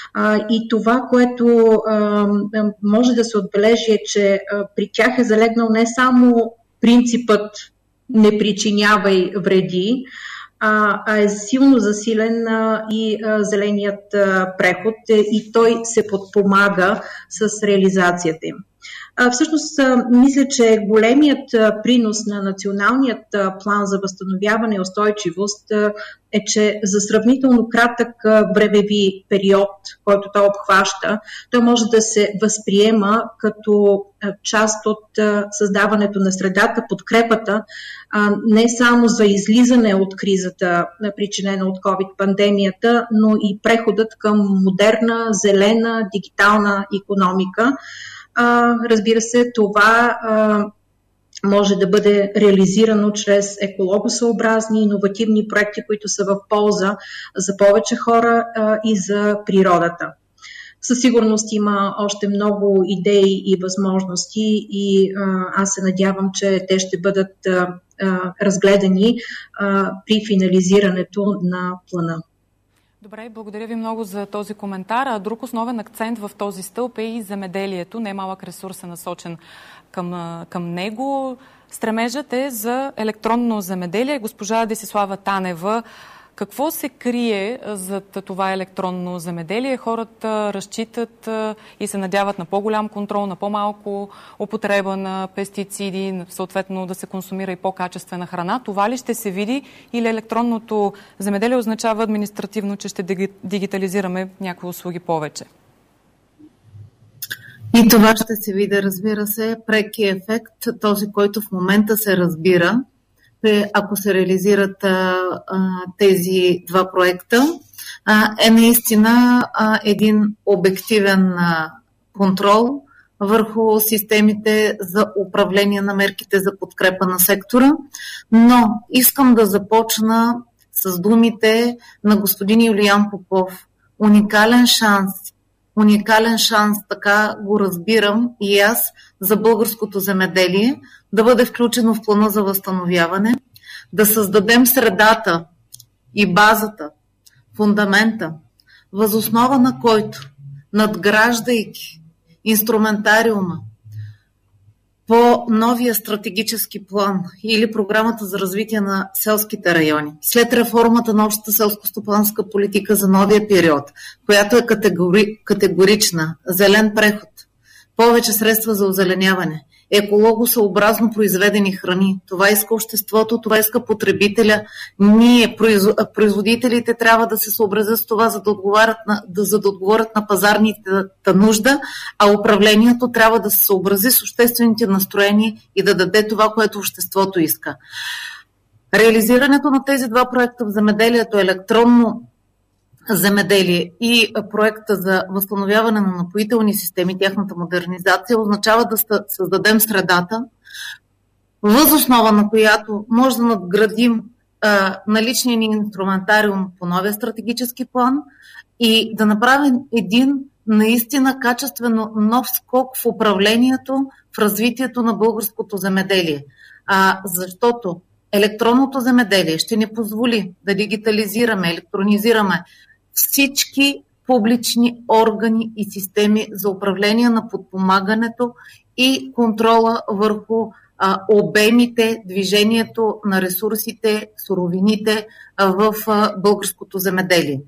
И това, което може да се отбележи, е, че при тях е залегнал не само принципът не причинявай вреди, а е силно засилен и зеленият преход и той се подпомага с реализацията им. Всъщност, мисля, че големият принос на националният план за възстановяване и устойчивост е, че за сравнително кратък времеви период, който той обхваща, той може да се възприема като част от създаването на средата, подкрепата не само за излизане от кризата, причинена от ковид-пандемията, но и преходът към модерна, зелена, дигитална икономика. Разбира се, това може да бъде реализирано чрез екологосъобразни, иновативни проекти, които са в полза за повече хора и за природата. Със сигурност има още много идеи и възможности и аз се надявам, че те ще бъдат разгледани при финализирането на плана. Добре, благодаря ви много за този коментар. А друг основен акцент в този стълб е и земеделието. Немалък ресурс е насочен към, към него. Стремежът е за електронно земеделие. Госпожа Десислава Танева, какво се крие зад това електронно земеделие? Хората разчитат и се надяват на по-голям контрол, на по-малко употреба на пестициди, съответно да се консумира и по-качествена храна. Това ли ще се види или електронното земеделие означава административно, че ще дигитализираме някои услуги повече? И това ще се види, разбира се, преки ефект, този, който в момента се разбира, ако се реализират а, а, тези два проекта, а, е наистина а, един обективен а, контрол върху системите за управление на мерките за подкрепа на сектора. Но искам да започна с думите на господин Юлиян Попов. Уникален шанс, уникален шанс, така го разбирам и аз, за българското земеделие, да бъде включено в плана за възстановяване, да създадем средата и базата, фундамента, въз основа на който, надграждайки инструментариума по новия стратегически план или програмата за развитие на селските райони, след реформата на общата селско-стопанска политика за новия период, която е категори, категорична, зелен преход, повече средства за озеленяване, екологосъобразно произведени храни. Това иска обществото, това иска потребителя. Ние, производителите, трябва да се съобразят с това, за да отговорят на, да, за да отговорят на пазарните нужда, а управлението трябва да се съобрази с обществените настроения и да даде това, което обществото иска. Реализирането на тези два проекта в земеделието, електронно земеделие и проекта за възстановяване на напоителни системи, тяхната модернизация, означава да създадем средата, въз основа на която може да надградим а, наличния ни инструментариум по новия стратегически план и да направим един наистина качествено нов скок в управлението, в развитието на българското земеделие. А, защото електронното земеделие ще ни позволи да дигитализираме, електронизираме всички публични органи и системи за управление на подпомагането и контрола върху а, обемите, движението на ресурсите, суровините а, в а, българското земеделие.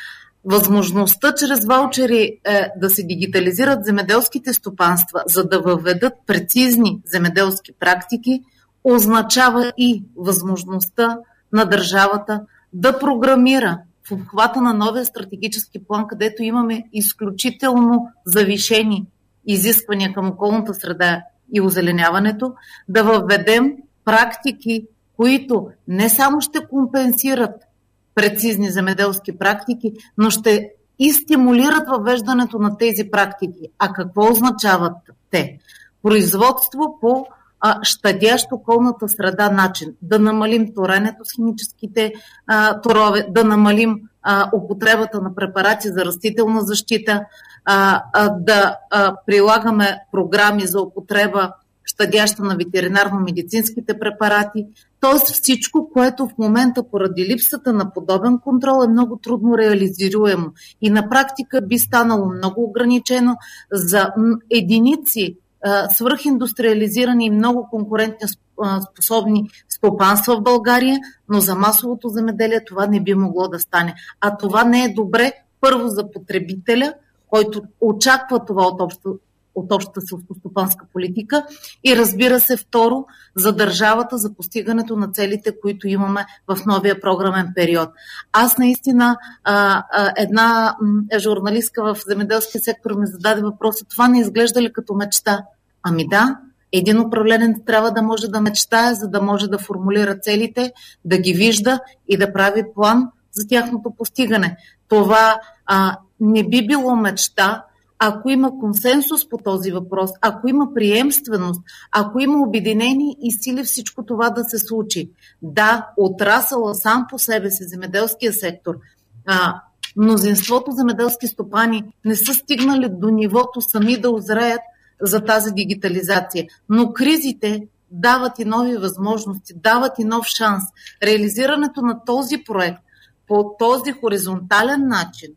Възможността чрез ваучери е, да се дигитализират земеделските стопанства, за да въведат прецизни земеделски практики, означава и възможността на държавата да програмира в обхвата на новия стратегически план, където имаме изключително завишени изисквания към околната среда и озеленяването, да въведем практики, които не само ще компенсират прецизни земеделски практики, но ще и стимулират въвеждането на тези практики. А какво означават те? Производство по а, щадящ околната среда начин. Да намалим торенето с химическите а, торове, да намалим а, употребата на препарати за растителна защита, а, а, да а, прилагаме програми за употреба щадяща на ветеринарно-медицинските препарати, т.е. всичко, което в момента поради липсата на подобен контрол е много трудно реализируемо и на практика би станало много ограничено за единици свръхиндустриализирани и много конкурентни способни стопанства в България, но за масовото земеделие това не би могло да стане. А това не е добре първо за потребителя, който очаква това от общото от общата селскостопанска политика и разбира се второ за държавата за постигането на целите, които имаме в новия програмен период. Аз наистина а, а, една м, журналистка в земеделския сектор ми зададе въпроса, това не изглежда ли като мечта? Ами да, един управленец трябва да може да мечтае, за да може да формулира целите, да ги вижда и да прави план за тяхното постигане. Това а, не би било мечта, ако има консенсус по този въпрос, ако има приемственост, ако има обединени и сили всичко това да се случи. Да, отрасъла сам по себе си, земеделския сектор, а, мнозинството земеделски стопани не са стигнали до нивото сами да озреят за тази дигитализация. Но кризите дават и нови възможности, дават и нов шанс. Реализирането на този проект по този хоризонтален начин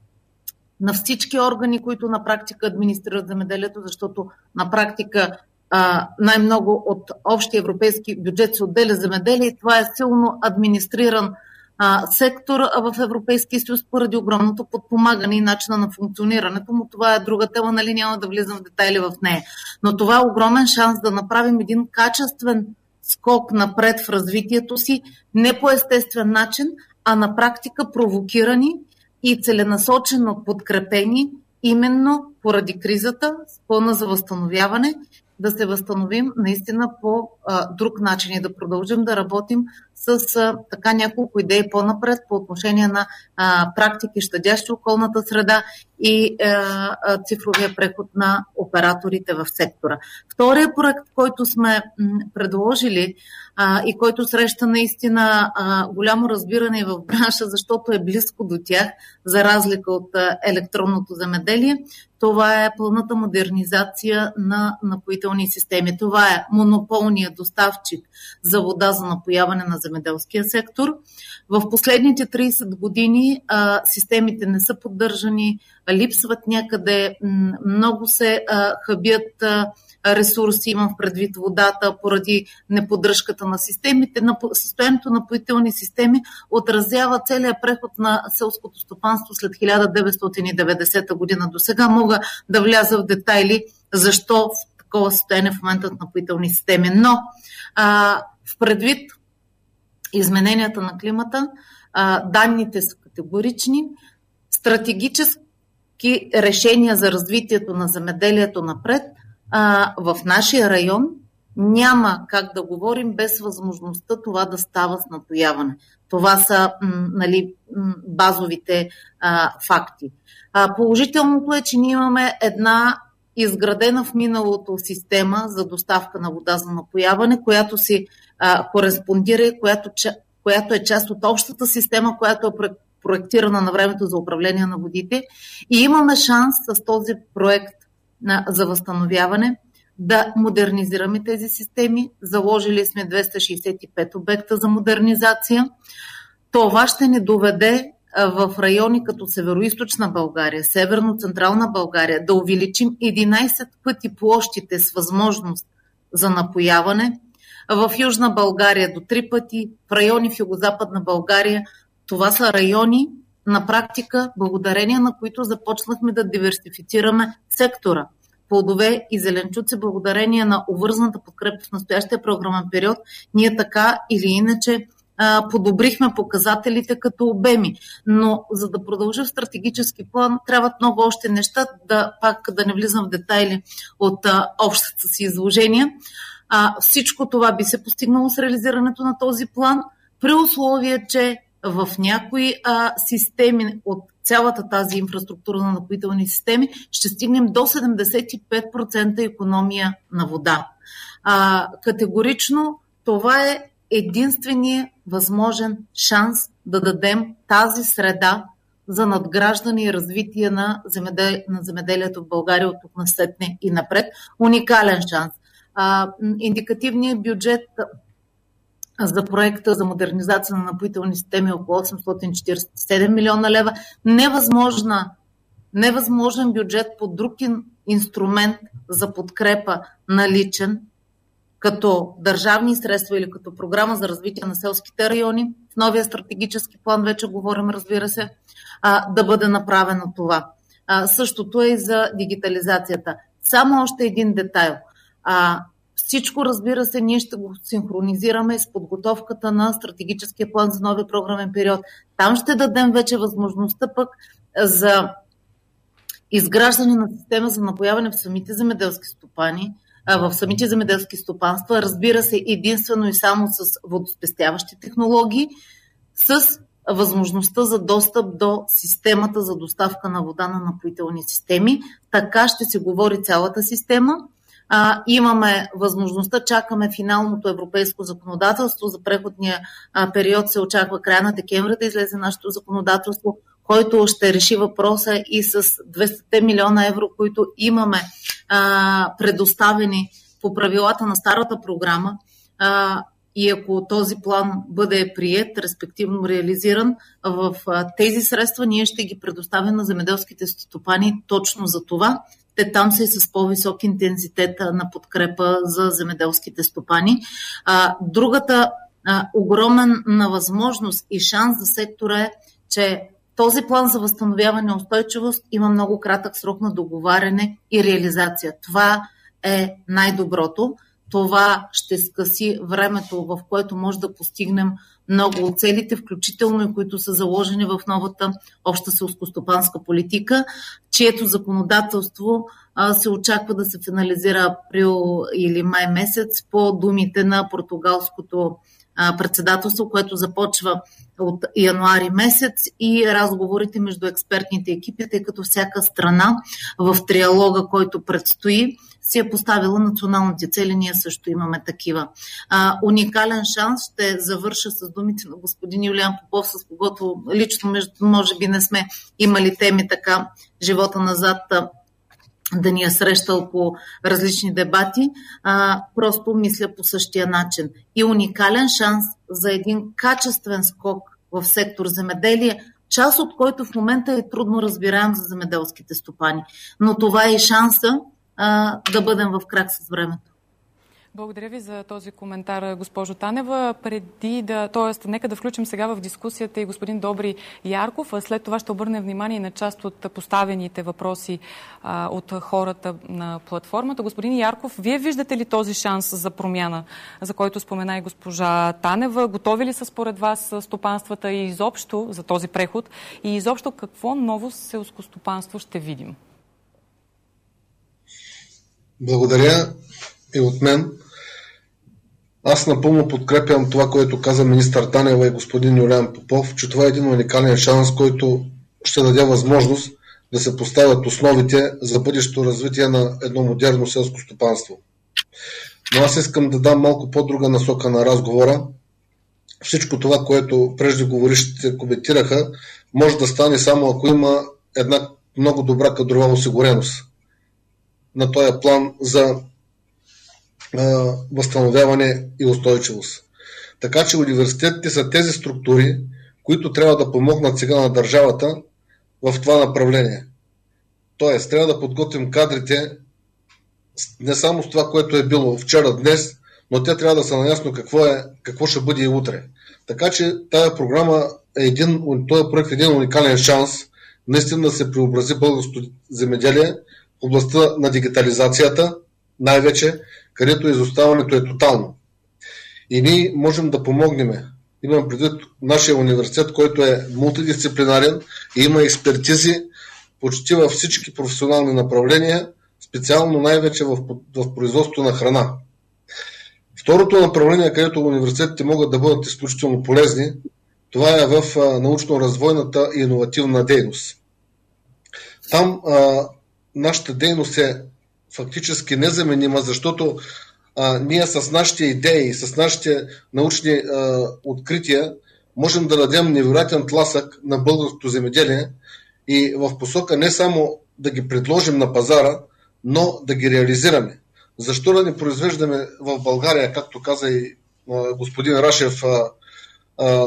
на всички органи, които на практика администрират земеделието, защото на практика а, най-много от общия европейски бюджет се отделя земеделие и това е силно администриран а, сектор в Европейския съюз поради огромното подпомагане и начина на функционирането му. Това е друга тема, нали няма да влизам в детайли в нея. Но това е огромен шанс да направим един качествен скок напред в развитието си, не по естествен начин, а на практика провокирани и целенасочено подкрепени именно поради кризата с плана за възстановяване, да се възстановим наистина по а, друг начин и да продължим да работим с а, така няколко идеи по-напред по отношение на а, практики, щадящи околната среда и а, а, цифровия преход на операторите в сектора. Втория проект, който сме м, предложили а, и който среща наистина а, голямо разбиране в бранша, защото е близко до тях, за разлика от а, електронното земеделие, това е планата модернизация на напоителни системи. Това е монополният доставчик за вода за напояване на земеделския сектор. В последните трийсет години а, системите не са поддържани, липсват някъде, много се а, хабят а, ресурси, имам в предвид водата, поради неподдръжката на системите. Състоянието на напоителни системи отразява целият преход на селското стопанство след хиляда деветстотин и деветдесета година до сега. Мога да вляза в детайли защо в такова състояние в момента на напоителни системи. Но а, в предвид измененията на климата, а, данните са категорични. Стратегически решения за развитието на земеделието напред а, в нашия район няма как да говорим без възможността това да става с напояване. Това са м, нали, м, базовите а, факти. А, положителното е, че ние имаме една изградена в миналото система за доставка на вода за напояване, която си а, кореспондира и която, която е част от общата система, която е проектирана на времето за управление на водите. И имаме шанс с този проект на, за възстановяване да модернизираме тези системи. Заложили сме двеста шейсет и пет обекта за модернизация. Това ще ни доведе в райони като Североизточна България, Северно-Централна България, да увеличим единайсет пъти площите с възможност за напояване, в Южна България до три пъти, в райони в Югозападна България. Това са райони, на практика, благодарение на които започнахме да диверсифицираме сектора. Плодове и зеленчуци, благодарение на обвързаната подкрепа в настоящия програмен период, ние така или иначе подобрихме показателите като обеми. Но за да продължа в стратегически план, трябват много още неща, да, пак да не влизам в детайли от а, общата си изложение. А, всичко това би се постигнало с реализирането на този план, при условие, че в някои а, системи от цялата тази инфраструктура на напоителни системи ще стигнем до седемдесет и пет процента икономия на вода. А, категорично това е единственият възможен шанс да дадем тази среда за надграждане и развитие на, земедел... на земеделието в България от тук насетне и напред. Уникален шанс. А, индикативният бюджет за проекта за модернизация на напоителни системи е около осемстотин четиридесет и седем милиона лева. Невъзможна, невъзможен бюджет по друг инструмент за подкрепа наличен, като държавни средства или като програма за развитие на селските райони. В новия стратегически план вече говорим, разбира се, да бъде направено това. Същото е и за дигитализацията. Само още един детайл. Всичко, разбира се, ние ще го синхронизираме с подготовката на стратегическия план за новия програмен период. Там ще дадем вече възможността пък за изграждане на система за напояване в самите земеделски стопани, в самите земеделски стопанства, разбира се, единствено и само с водоспестяващи технологии, с възможността за достъп до системата за доставка на вода на напоителни системи. Така ще се говори цялата система. А, имаме възможността, чакаме финалното европейско законодателство. За преходния а, период се очаква края на декември да излезе нашето законодателство, който ще реши въпроса и с двеста милиона евро, които имаме а, предоставени по правилата на старата програма. А, и ако този план бъде приет, респективно реализиран, в а, тези средства ние ще ги предоставим на земеделските стопани точно за това. Те там са и с по-висок интензитет на подкрепа за земеделските стопани. А, другата а, огромна възможност и шанс за сектора е, че този план за възстановяване и устойчивост има много кратък срок на договаряне и реализация. Това е най-доброто. Това ще скъси времето, в което може да постигнем много от целите, включително и които са заложени в новата обща селскостопанска политика, чието законодателство а, се очаква да се финализира април или май месец по думите на португалското а, председателство, което започва от януари месец, и разговорите между експертните екипи, тъй като всяка страна в триалога, който предстои, си е поставила националните цели, ние също имаме такива. А, уникален шанс, ще завърша с думите на господин Юлиан Попов, с когото лично между, може би не сме имали теми така живота назад да ни е срещал по различни дебати, а, просто мисля по същия начин. И уникален шанс за един качествен скок в сектор земеделие, част от който в момента е трудно разбираем за земеделските стопани. Но това е и шанса а, да бъдем в крак с времето. Благодаря ви за този коментар, госпожо Танева. Преди да, т.е. нека да включим сега в дискусията и господин Добри Ярков, а след това ще обърнем внимание на част от поставените въпроси а, от хората на платформата. Господин Ярков, вие виждате ли този шанс за промяна, за който спомена и госпожа Танева? Готови ли са според вас стопанствата и изобщо за този преход? И изобщо какво ново селскостопанство ще видим? Благодаря и от мен. Аз напълно подкрепям това, което каза министър Танева и господин Юлиан Попов, че това е един уникален шанс, който ще даде възможност да се поставят основите за бъдещето развитие на едно модерно селско стопанство. Но аз искам да дам малко по-друга насока на разговора. Всичко това, което преждеговорившите коментираха, може да стане само ако има една много добра кадрова осигуреност на този план за възстановяване и устойчивост. Така че университетите са тези структури, които трябва да помогнат сега на държавата в това направление. Тоест, трябва да подготвим кадрите не само с това, което е било вчера, днес, но те трябва да са наясно какво, е, какво ще бъде и утре. Така че тая програма е един, този проект е един уникален шанс наистина да се преобрази българското земеделие в областта на дигитализацията, най-вече, където изоставането е тотално. И ние можем да помогнем. Имам предвид нашия университет, който е мултидисциплинарен и има експертизи почти във всички професионални направления, специално най-вече в, в производството на храна. Второто направление, където университетите могат да бъдат изключително полезни, това е в научно-развойната и иновативна дейност. Там а, нашата дейност е фактически незаменима, защото а, ние с нашите идеи, с нашите научни а, открития можем да дадем невероятен тласък на българското земеделие и в посока не само да ги предложим на пазара, но да ги реализираме. Защо да не произвеждаме в България, както каза и а, господин Рашев, а, а,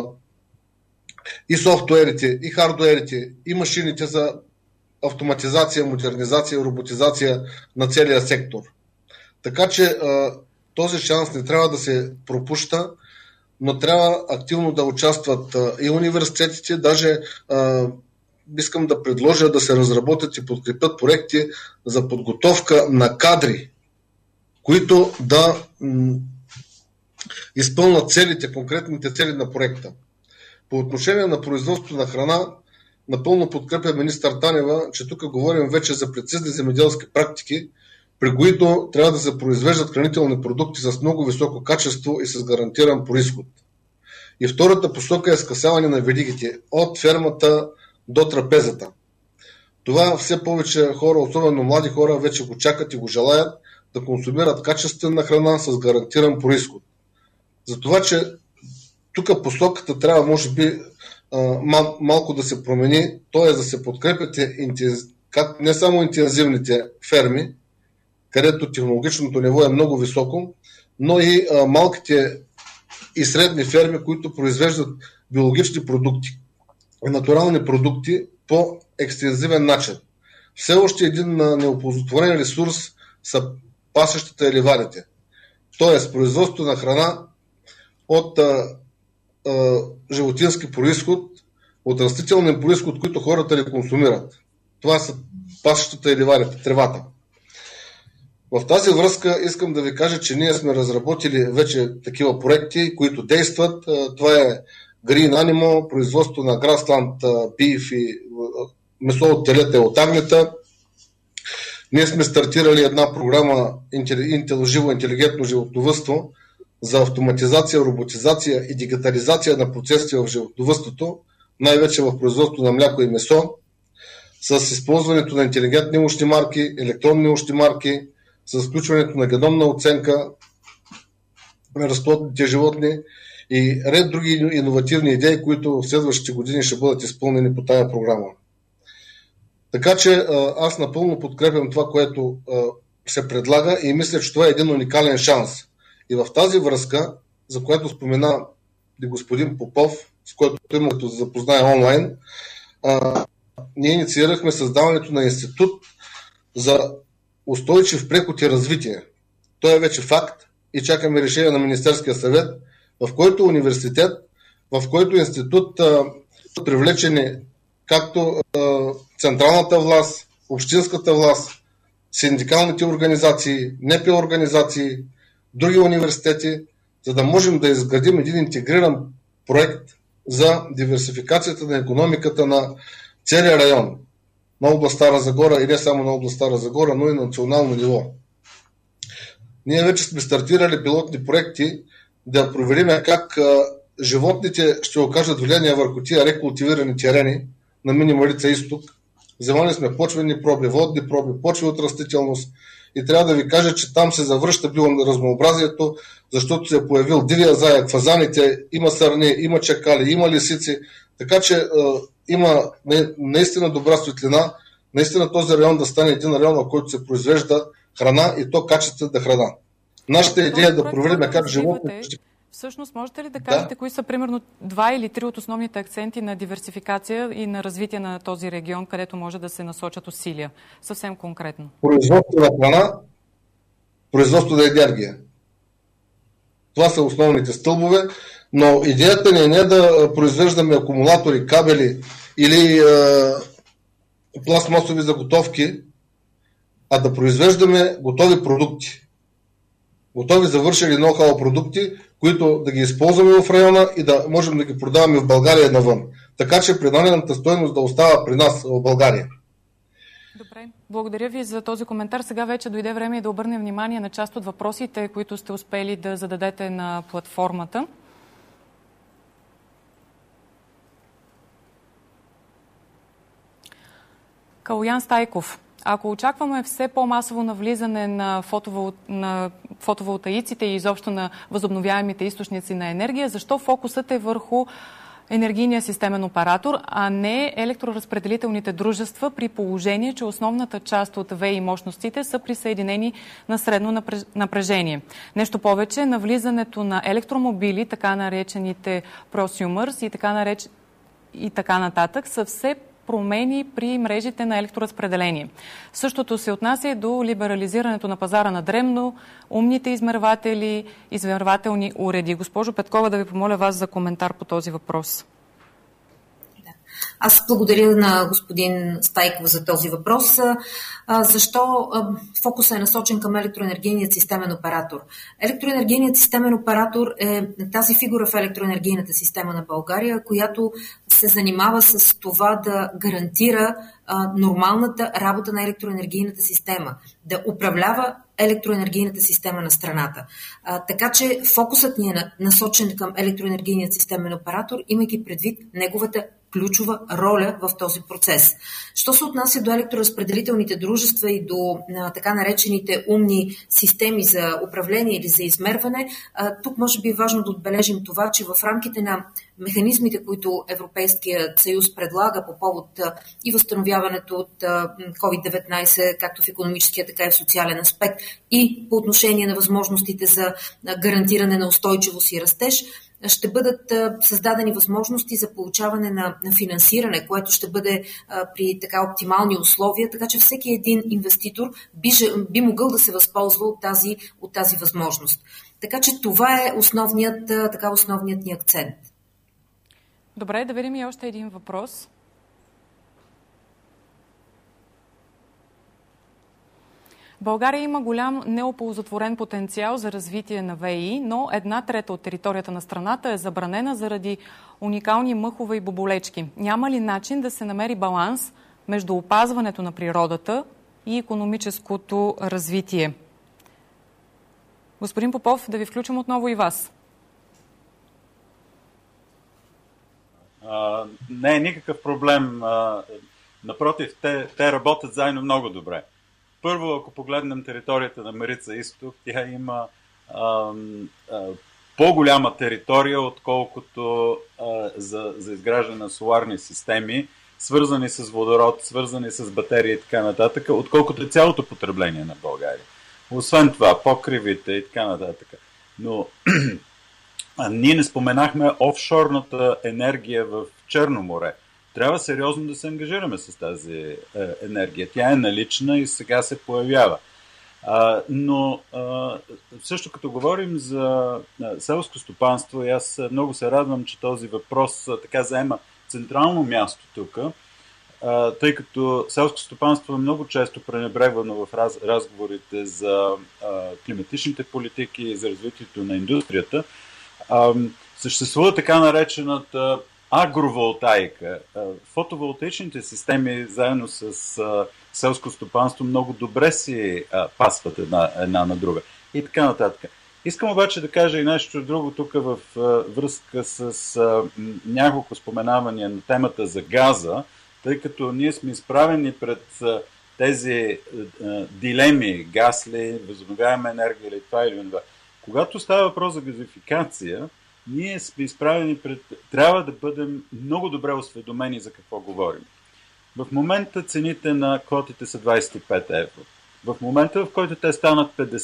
и софтуерите, и хардуерите, и машините за автоматизация, модернизация, роботизация на целия сектор. Така че а, този шанс не трябва да се пропуща, но трябва активно да участват а, и университетите, даже а, искам да предложа да се разработят и подкрепят проекти за подготовка на кадри, които да м- изпълнят целите, конкретните цели на проекта. По отношение на производството на храна, напълно подкрепя министър Танева, че тук говорим вече за прецизни земеделски практики, при които трябва да се произвеждат хранителни продукти с много високо качество и с гарантиран произход. И втората посока е скъсяване на веригите от фермата до трапезата. Това все повече хора, особено млади хора, вече го чакат и го желаят да консумират качествена храна с гарантиран произход. Затова, че тук посоката трябва, може би, мал, малко да се промени, т.е. да се подкрепят не само интензивните ферми, където технологичното ниво е много високо, но и малките и средни ферми, които произвеждат биологични продукти, натурални продукти по екстензивен начин. Все още един неоползотворен ресурс са пасещата и ливадите. Тоест, производството на храна от а, а, животински происход, от растителен происход, които хората не консумират. Това са пасещата и ливадите, тревата. В тази връзка искам да ви кажа, че ние сме разработили вече такива проекти, които действат. Това е Green Animal, производство на Grassland Beef и месо от телета и от агнета. Ние сме стартирали една програма Живо интелигентно животновъдство за автоматизация, роботизация и дигитализация на процесите в животновъдството, най-вече в производство на мляко и месо, с използването на интелигентни ушни марки, електронни ушни марки, с включването на геномна оценка на разплодните животни и ред други иновативни идеи, които в следващите години ще бъдат изпълнени по тая програма. Така че аз напълно подкрепям това, което се предлага и мисля, че това е един уникален шанс. И в тази връзка, за която спомена и господин Попов, с който има да се запознае онлайн, ние инициирахме създаването на институт за устойчив преход и развитие. Той е вече факт и чакаме решение на Министерския съвет, в който университет, в който институт а, привлечени както а, централната власт, общинската власт, синдикалните организации, НПО организации, други университети, за да можем да изградим един интегриран проект за диверсификацията на икономиката на целия район, на област Стара Загора и не само на област Стара Загора, но и на национално ниво. Ние вече сме стартирали пилотни проекти да проверим как а, животните ще окажат влияние върху тия рекултивирани терени на мини Марица изток. Вземали сме почвени проби, водни проби, почви от растителност и трябва да ви кажа, че там се завръща биоразнообразието, защото се е появил дивия заек, фазаните, има сърни, има чакали, има лисици, така че а, има наистина добра светлина, наистина този район да стане един район, в който се произвежда храна и то качествена храна. Нашата идея е да проверим как животните Всъщност, можете ли да кажете, да. кои са примерно два или три от основните акценти на диверсификация и на развитие на този регион, където може да се насочат усилия? Съвсем конкретно. Производство на храна, производство на енергия. Това са основните стълбове, но идеята ни е не да произвеждаме акумулатори, кабели или е, пластмасови заготовки, а да произвеждаме готови продукти. Готови завършили ноу-хау продукти, които да ги използваме в района и да можем да ги продаваме в България навън. Така че принадената стойност да остава при нас в България. Добре, благодаря ви за този коментар. Сега вече дойде време и да обърнем внимание на част от въпросите, които сте успели да зададете на платформата. Калоян Стайков. Ако очакваме все по-масово навлизане на, фотовол... на фотоволтаиците и изобщо на възобновяемите източници на енергия, защо фокусът е върху енергийния системен оператор, а не електроразпределителните дружества, при положение, че основната част от ВЕИ мощностите са присъединени на средно напрежение? Нещо повече, навлизането на електромобили, така наречените просюмърс и така, нареч... и така нататък, са все промени при мрежите на електроразпределение. Същото се отнася и до либерализирането на пазара на дребно, умните измерватели, измервателни уреди. Госпожо Петкова, да ви помоля вас за коментар по този въпрос. Аз благодаря на господин Стайков за този въпрос. Защо фокусът е насочен към електроенергийният системен оператор? Електроенергийният системен оператор е тази фигура в електроенергийната система на България, която се занимава с това да гарантира нормалната работа на електроенергийната система, да управлява електроенергийната система на страната. А, така че фокусът ни е насочен към електроенергийният системен оператор, имайки предвид неговата ключова роля в този процес. Що се отнася до електроразпределителните дружества и до а, така наречените умни системи за управление или за измерване, а, тук може би е важно да отбележим това, че в рамките на механизмите, които Европейският съюз предлага по повод а, и възстановяването от ковид деветнайсет, както в икономическия, така и в социален аспект, и по отношение на възможностите за гарантиране на устойчивост и растеж, ще бъдат създадени възможности за получаване на, на финансиране, което ще бъде а, при така оптимални условия, така че всеки един инвеститор би, би могъл да се възползва от тази, от тази възможност. Така че това е основният, така, основният ни акцент. Добре, да видим и още един въпрос. България има голям неоползотворен потенциал за развитие на ВЕИ, но една трета от територията на страната е забранена заради уникални мъхове и боболечки. Няма ли начин да се намери баланс между опазването на природата и икономическото развитие? Господин Попов, да ви включим отново и вас. А, не е никакъв проблем. А, напротив, те, те работят заедно много добре. Първо, ако погледнем територията на Марица Изток, тя има а, а, по-голяма територия, отколкото а, за, за изграждане на соларни системи, свързани с водород, свързани с батерии и така нататък, отколкото е цялото потребление на България. Освен това, покривите и така нататък. Но а, ние не споменахме офшорната енергия в Черно море. Трябва сериозно да се ангажираме с тази е, енергия. Тя е налична и сега се появява. А, но а, също като говорим за а, селско стопанство, и аз много се радвам, че този въпрос а, така заема централно място тук, а, тъй като селско стопанство е много често пренебрегвано в раз, разговорите за а, климатичните политики и за развитието на индустрията. А, съществува така наречената агроволтаика. Фотоволтаичните системи заедно с селско стопанство много добре си пасват една, една на друга. И така нататък. Искам обаче да кажа и нещо друго тук в връзка с няколко споменавания на темата за газа, тъй като ние сме изправени пред тези дилеми, газ ли, възобновяема енергия или това или това. Когато става въпрос за газификация, ние сме изправени пред... Трябва да бъдем много добре осведомени за какво говорим. В момента цените на квотите са двадесет и пет евро. В момента, в който те станат петдесет,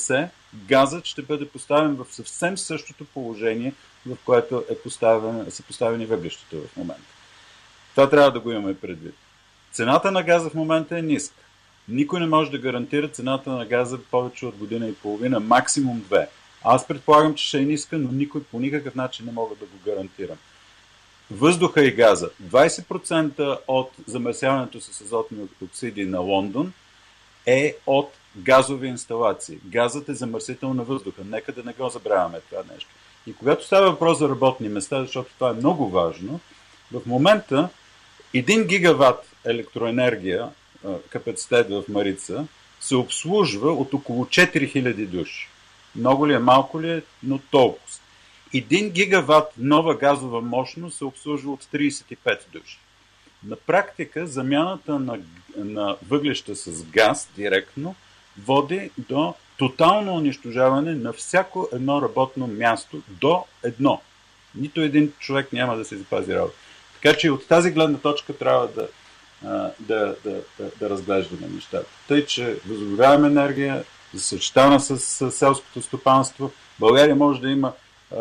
газът ще бъде поставен в съвсем същото положение, в което е поставен, са поставени въглищата в момента. Това трябва да го имаме предвид. Цената на газа в момента е ниска. Никой не може да гарантира цената на газа повече от година и половина, максимум две. Аз предполагам, че ще е ниска, но никой по никакъв начин не мога да го гарантирам. Въздуха и газа. двайсет процента от замърсяването с азотни оксиди на Лондон е от газови инсталации. Газът е замърсител на въздуха. Нека да не го забравяме това нещо. И когато става въпрос за работни места, защото това е много важно, в момента един гигават електроенергия, капацитет в Марица, се обслужва от около четири хиляди души. Много ли е, малко ли е, но толкова. Един гигават нова газова мощност се обслужва от трийсет и пет души. На практика замяната на, на въглища с газ директно води до тотално унищожаване на всяко едно работно място до едно. Нито един човек няма да се запази работа. Така че от тази гледна точка трябва да, да, да, да, да разглеждаме нещата. Тъй, че възобновяема енергия, съчетана с, с селското стопанство, България може да има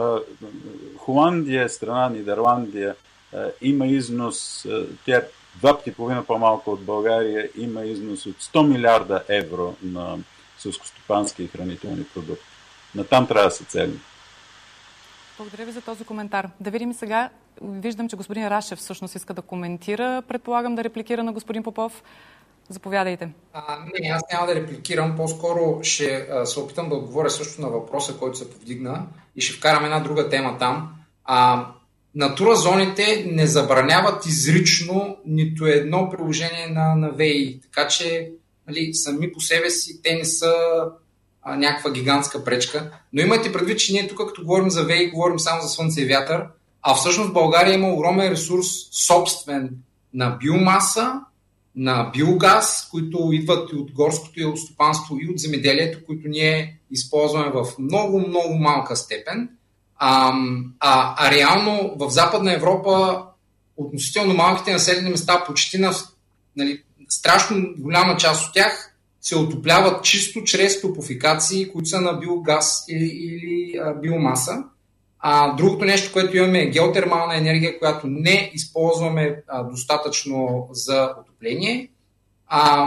Холандия, страна Нидерландия, има износ, тя е два пъти и половина по-малко от България, има износ от сто милиарда евро на селскостопански и хранителни продукти. Натам трябва да се цели. Благодаря ви за този коментар. Да видим сега, виждам, че господин Рашев всъщност иска да коментира, предполагам да репликира на господин Попов. Заповядайте. А, не, аз няма да репликирам, по-скоро ще а, се опитам да отговоря също на въпроса, който се повдигна и ще вкарам една друга тема там. А, Натура зоните не забраняват изрично нито едно приложение на, на ВЕИ, така че нали, сами по себе си те не са а, някаква гигантска пречка. Но имайте предвид, че ние тук като говорим за ВЕИ, говорим само за слънце и вятър, а всъщност България има огромен ресурс собствен на биомаса, на биогаз, които идват и от горското стопанство и от земеделието, които ние използваме в много, много малка степен. А, а, а реално в Западна Европа относително малките населени места, почти на нали, страшно голяма част от тях се отопляват чисто чрез топофикации, които са на биогаз или, или а, биомаса. А, другото нещо, което имаме е геотермална енергия, която не използваме а, достатъчно за отопление. А,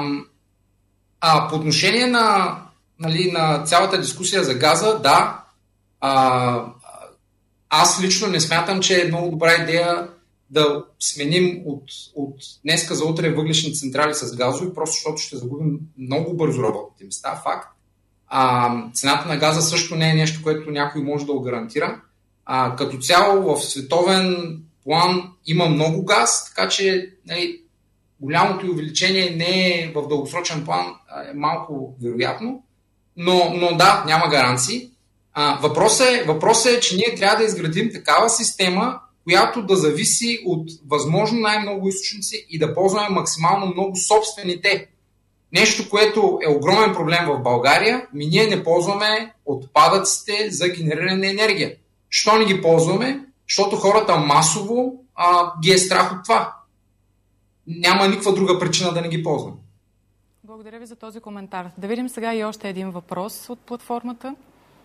а по отношение на, нали, на цялата дискусия за газа, да, а, аз лично не смятам, че е много добра идея да сменим от, от днеска за утре въглищни централи с газови, просто защото ще загубим много бързо работните места, факт. А, цената на газа също не е нещо, което някой може да го гарантира. А, като цяло в световен план има много газ, така че нали, голямото увеличение не е в дългосрочен план, е малко вероятно, но, но да, няма гаранции. А, въпросът, е, въпросът е, че ние трябва да изградим такава система, която да зависи от възможно най-много източници и да ползваме максимално много собствените. Нещо, което е огромен проблем в България, ми ние не ползваме отпадъците за генериране на енергия. Що не ги ползваме? Защото хората масово а, ги е страх от това. Няма никаква друга причина да не ги ползваме. Благодаря ви за този коментар. Да видим сега и още един въпрос от платформата.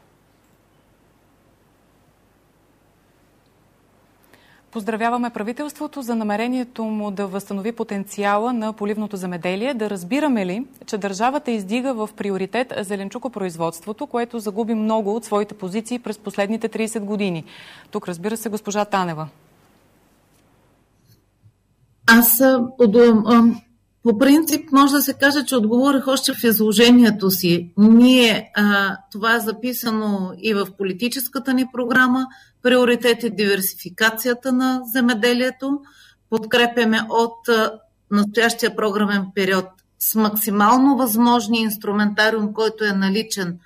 Поздравяваме правителството за намерението му да възстанови потенциала на поливното земеделие. Да разбираме ли, че държавата издига в приоритет зеленчукопроизводството, което загуби много от своите позиции през последните трийсет години? Тук разбира се госпожа Танева. Аз по принцип може да се каже, че отговорих още в изложението си. Ние, това е записано и в политическата ни програма, приоритет е диверсификацията на земеделието. Подкрепяме от настоящия програмен период с максимално възможния инструментариум, който е наличен,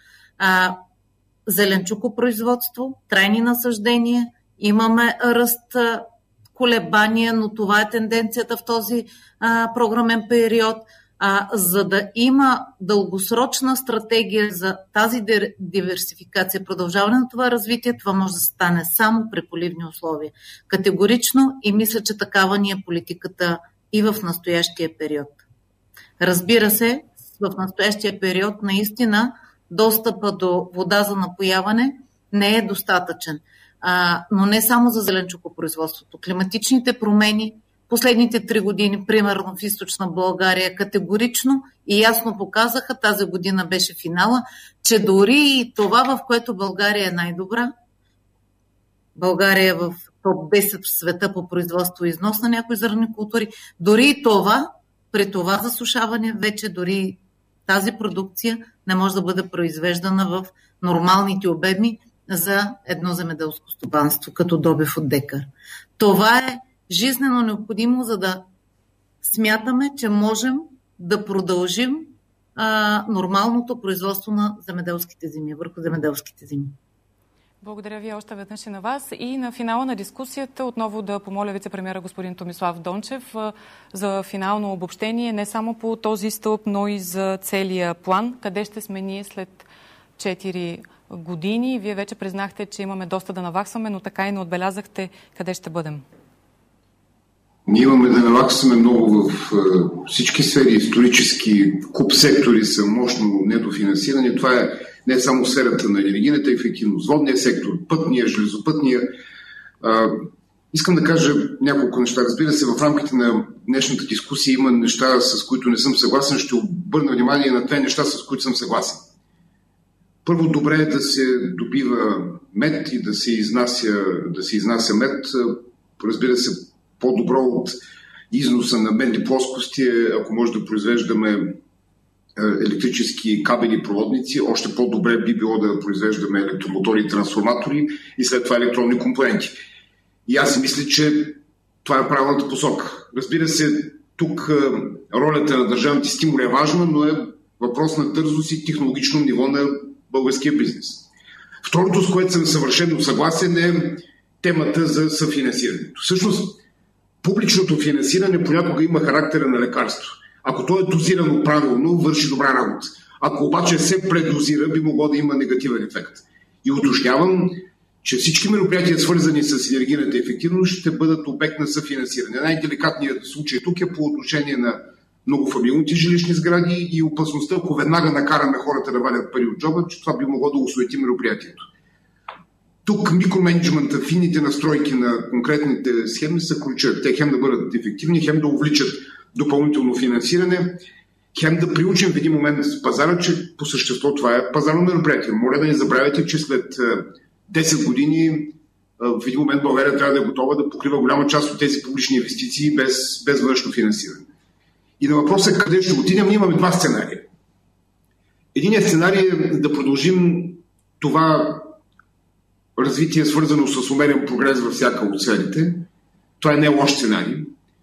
зеленчукопроизводство, трайни насаждения. Имаме ръст, колебания, но това е тенденцията в този а, програмен период. А, за да има дългосрочна стратегия за тази диверсификация, продължаване на това развитие, това може да стане само при поливни условия. Категорично и мисля, че такава ни е политиката и в настоящия период. Разбира се, в настоящия период наистина достъпа до вода за напояване не е достатъчен. А, но не само за зеленчукопроизводството. Климатичните промени последните три години, примерно в източна България, категорично и ясно показаха, тази година беше финала, че дори и това, в което България е най-добра, България е в топ десет в света по производство и износ на някои зърнени култури, дори и това, при това засушаване, вече дори тази продукция не може да бъде произвеждана в нормалните обеми за едно земеделско стопанство, като добив от декар. Това е жизнено необходимо, за да смятаме, че можем да продължим а, нормалното производство на земеделските земи, върху земеделските земи. Благодаря ви още веднъж и на вас. И на финала на дискусията отново да помоля вице-премиера господин Томислав Дончев за финално обобщение не само по този стълб, но и за целия план. Къде ще сме ние след четири години? Вие вече признахте, че имаме доста да наваксваме, но така и не отбелязахте къде ще бъдем. Ние имаме да наваксваме много в всички сфери, исторически куп сектори са мощно недофинансирани. Това е не само сферата на енергийната ефективност, водния сектор, пътния, железопътния. А, искам да кажа няколко неща. Разбира се, в рамките на днешната дискусия има неща, с които не съм съгласен. Ще обърна внимание на две неща, с които съм съгласен. Първо, добре е да се добива мед и да се изнася, да се изнася мед. Разбира се, по-добро от износа на медни плоскости, ако може да произвеждаме електрически кабели и проводници, още по-добре би било да произвеждаме електромотори и трансформатори и след това електронни компоненти. И аз си мисля, че това е правилната посока. Разбира се, тук ролята на държавните стимули е важна, но е въпрос на дързост и технологично ниво на българския бизнес. Второто, с което съм съвършено съгласен, е темата за съфинансирането. Всъщност, публичното финансиране понякога има характера на лекарство. Ако то е дозирано правилно, върши добра работа. Ако обаче се предозира, би могло да има негативен ефект. И уточнявам, че всички мероприятия, свързани с енергийната ефективност, ще бъдат обект на съфинансиране. Най-деликатният случай тук е по отношение на многофамилните жилищни сгради и опасността, ако веднага накараме хората да вадят пари от джоба, че това би могло да осуети мероприятието. Тук микроменеджмента, финните настройки на конкретните схеми са ключа. Те хем да бъдат ефективни, хем да увличат допълнително финансиране, хем да приучим в един момент пазара, че по същество това е пазарно мероприятие. Моля да не забравяйте, че след десет години в един момент България трябва да е готова да покрива голяма част от тези публични инвестиции без, без външно финансиране. И на въпроса е къде ще отидем, ние имаме два сценария. Единият сценарий е да продължим това развитие, свързано с умерен прогрес във всяка от сферите. Това е не лош сценарий.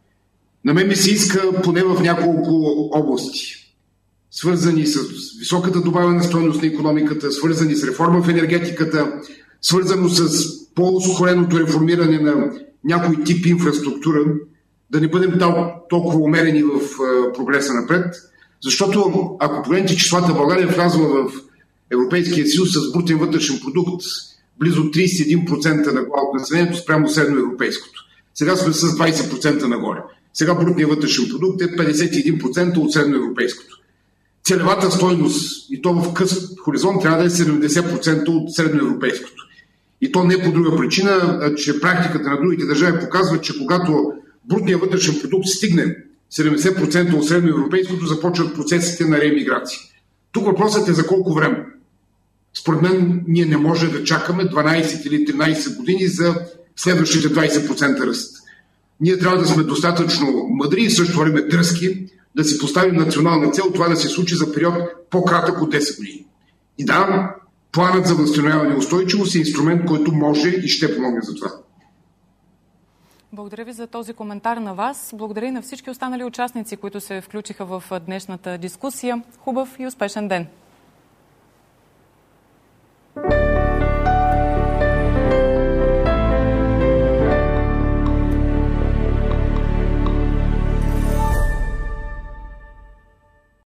На мен ми се иска поне в няколко области, свързани с високата добавена стойност на икономиката, свързани с реформа в енергетиката, свързано с по-ускореното реформиране на някой тип инфраструктура, да не бъдем толкова умерени в прогреса напред, защото ако погледнете числата, България е влязла в Европейския съюз с брутен вътрешен продукт близо тридесет и един процента на глава от населението спрямо средноевропейското. Сега сме с двадесет процента нагоре. Сега брутният вътрешен продукт е петдесет и един процента от средноевропейското. Целевата стойност, и то в къс хоризонт, трябва да е седемдесет процента от средноевропейското. И то не по друга причина, че практиката на другите държави показва, че когато брутният вътрешен продукт стигне седемдесет процента от средноевропейското, започват процесите на реемиграция. Тук въпросът е за колко време. Според мен ние не можем да чакаме дванадесет или тринадесет години за следващите двадесет процента ръст. Ние трябва да сме достатъчно мъдри и също време дръзки да си поставим национална цел, това да се случи за период по-кратък от десет години. И да, планът за възстановяване и устойчивост е инструмент, който може и ще помогне за това. Благодаря ви за този коментар на вас. Благодаря и на всички останали участници, които се включиха в днешната дискусия. Хубав и успешен ден!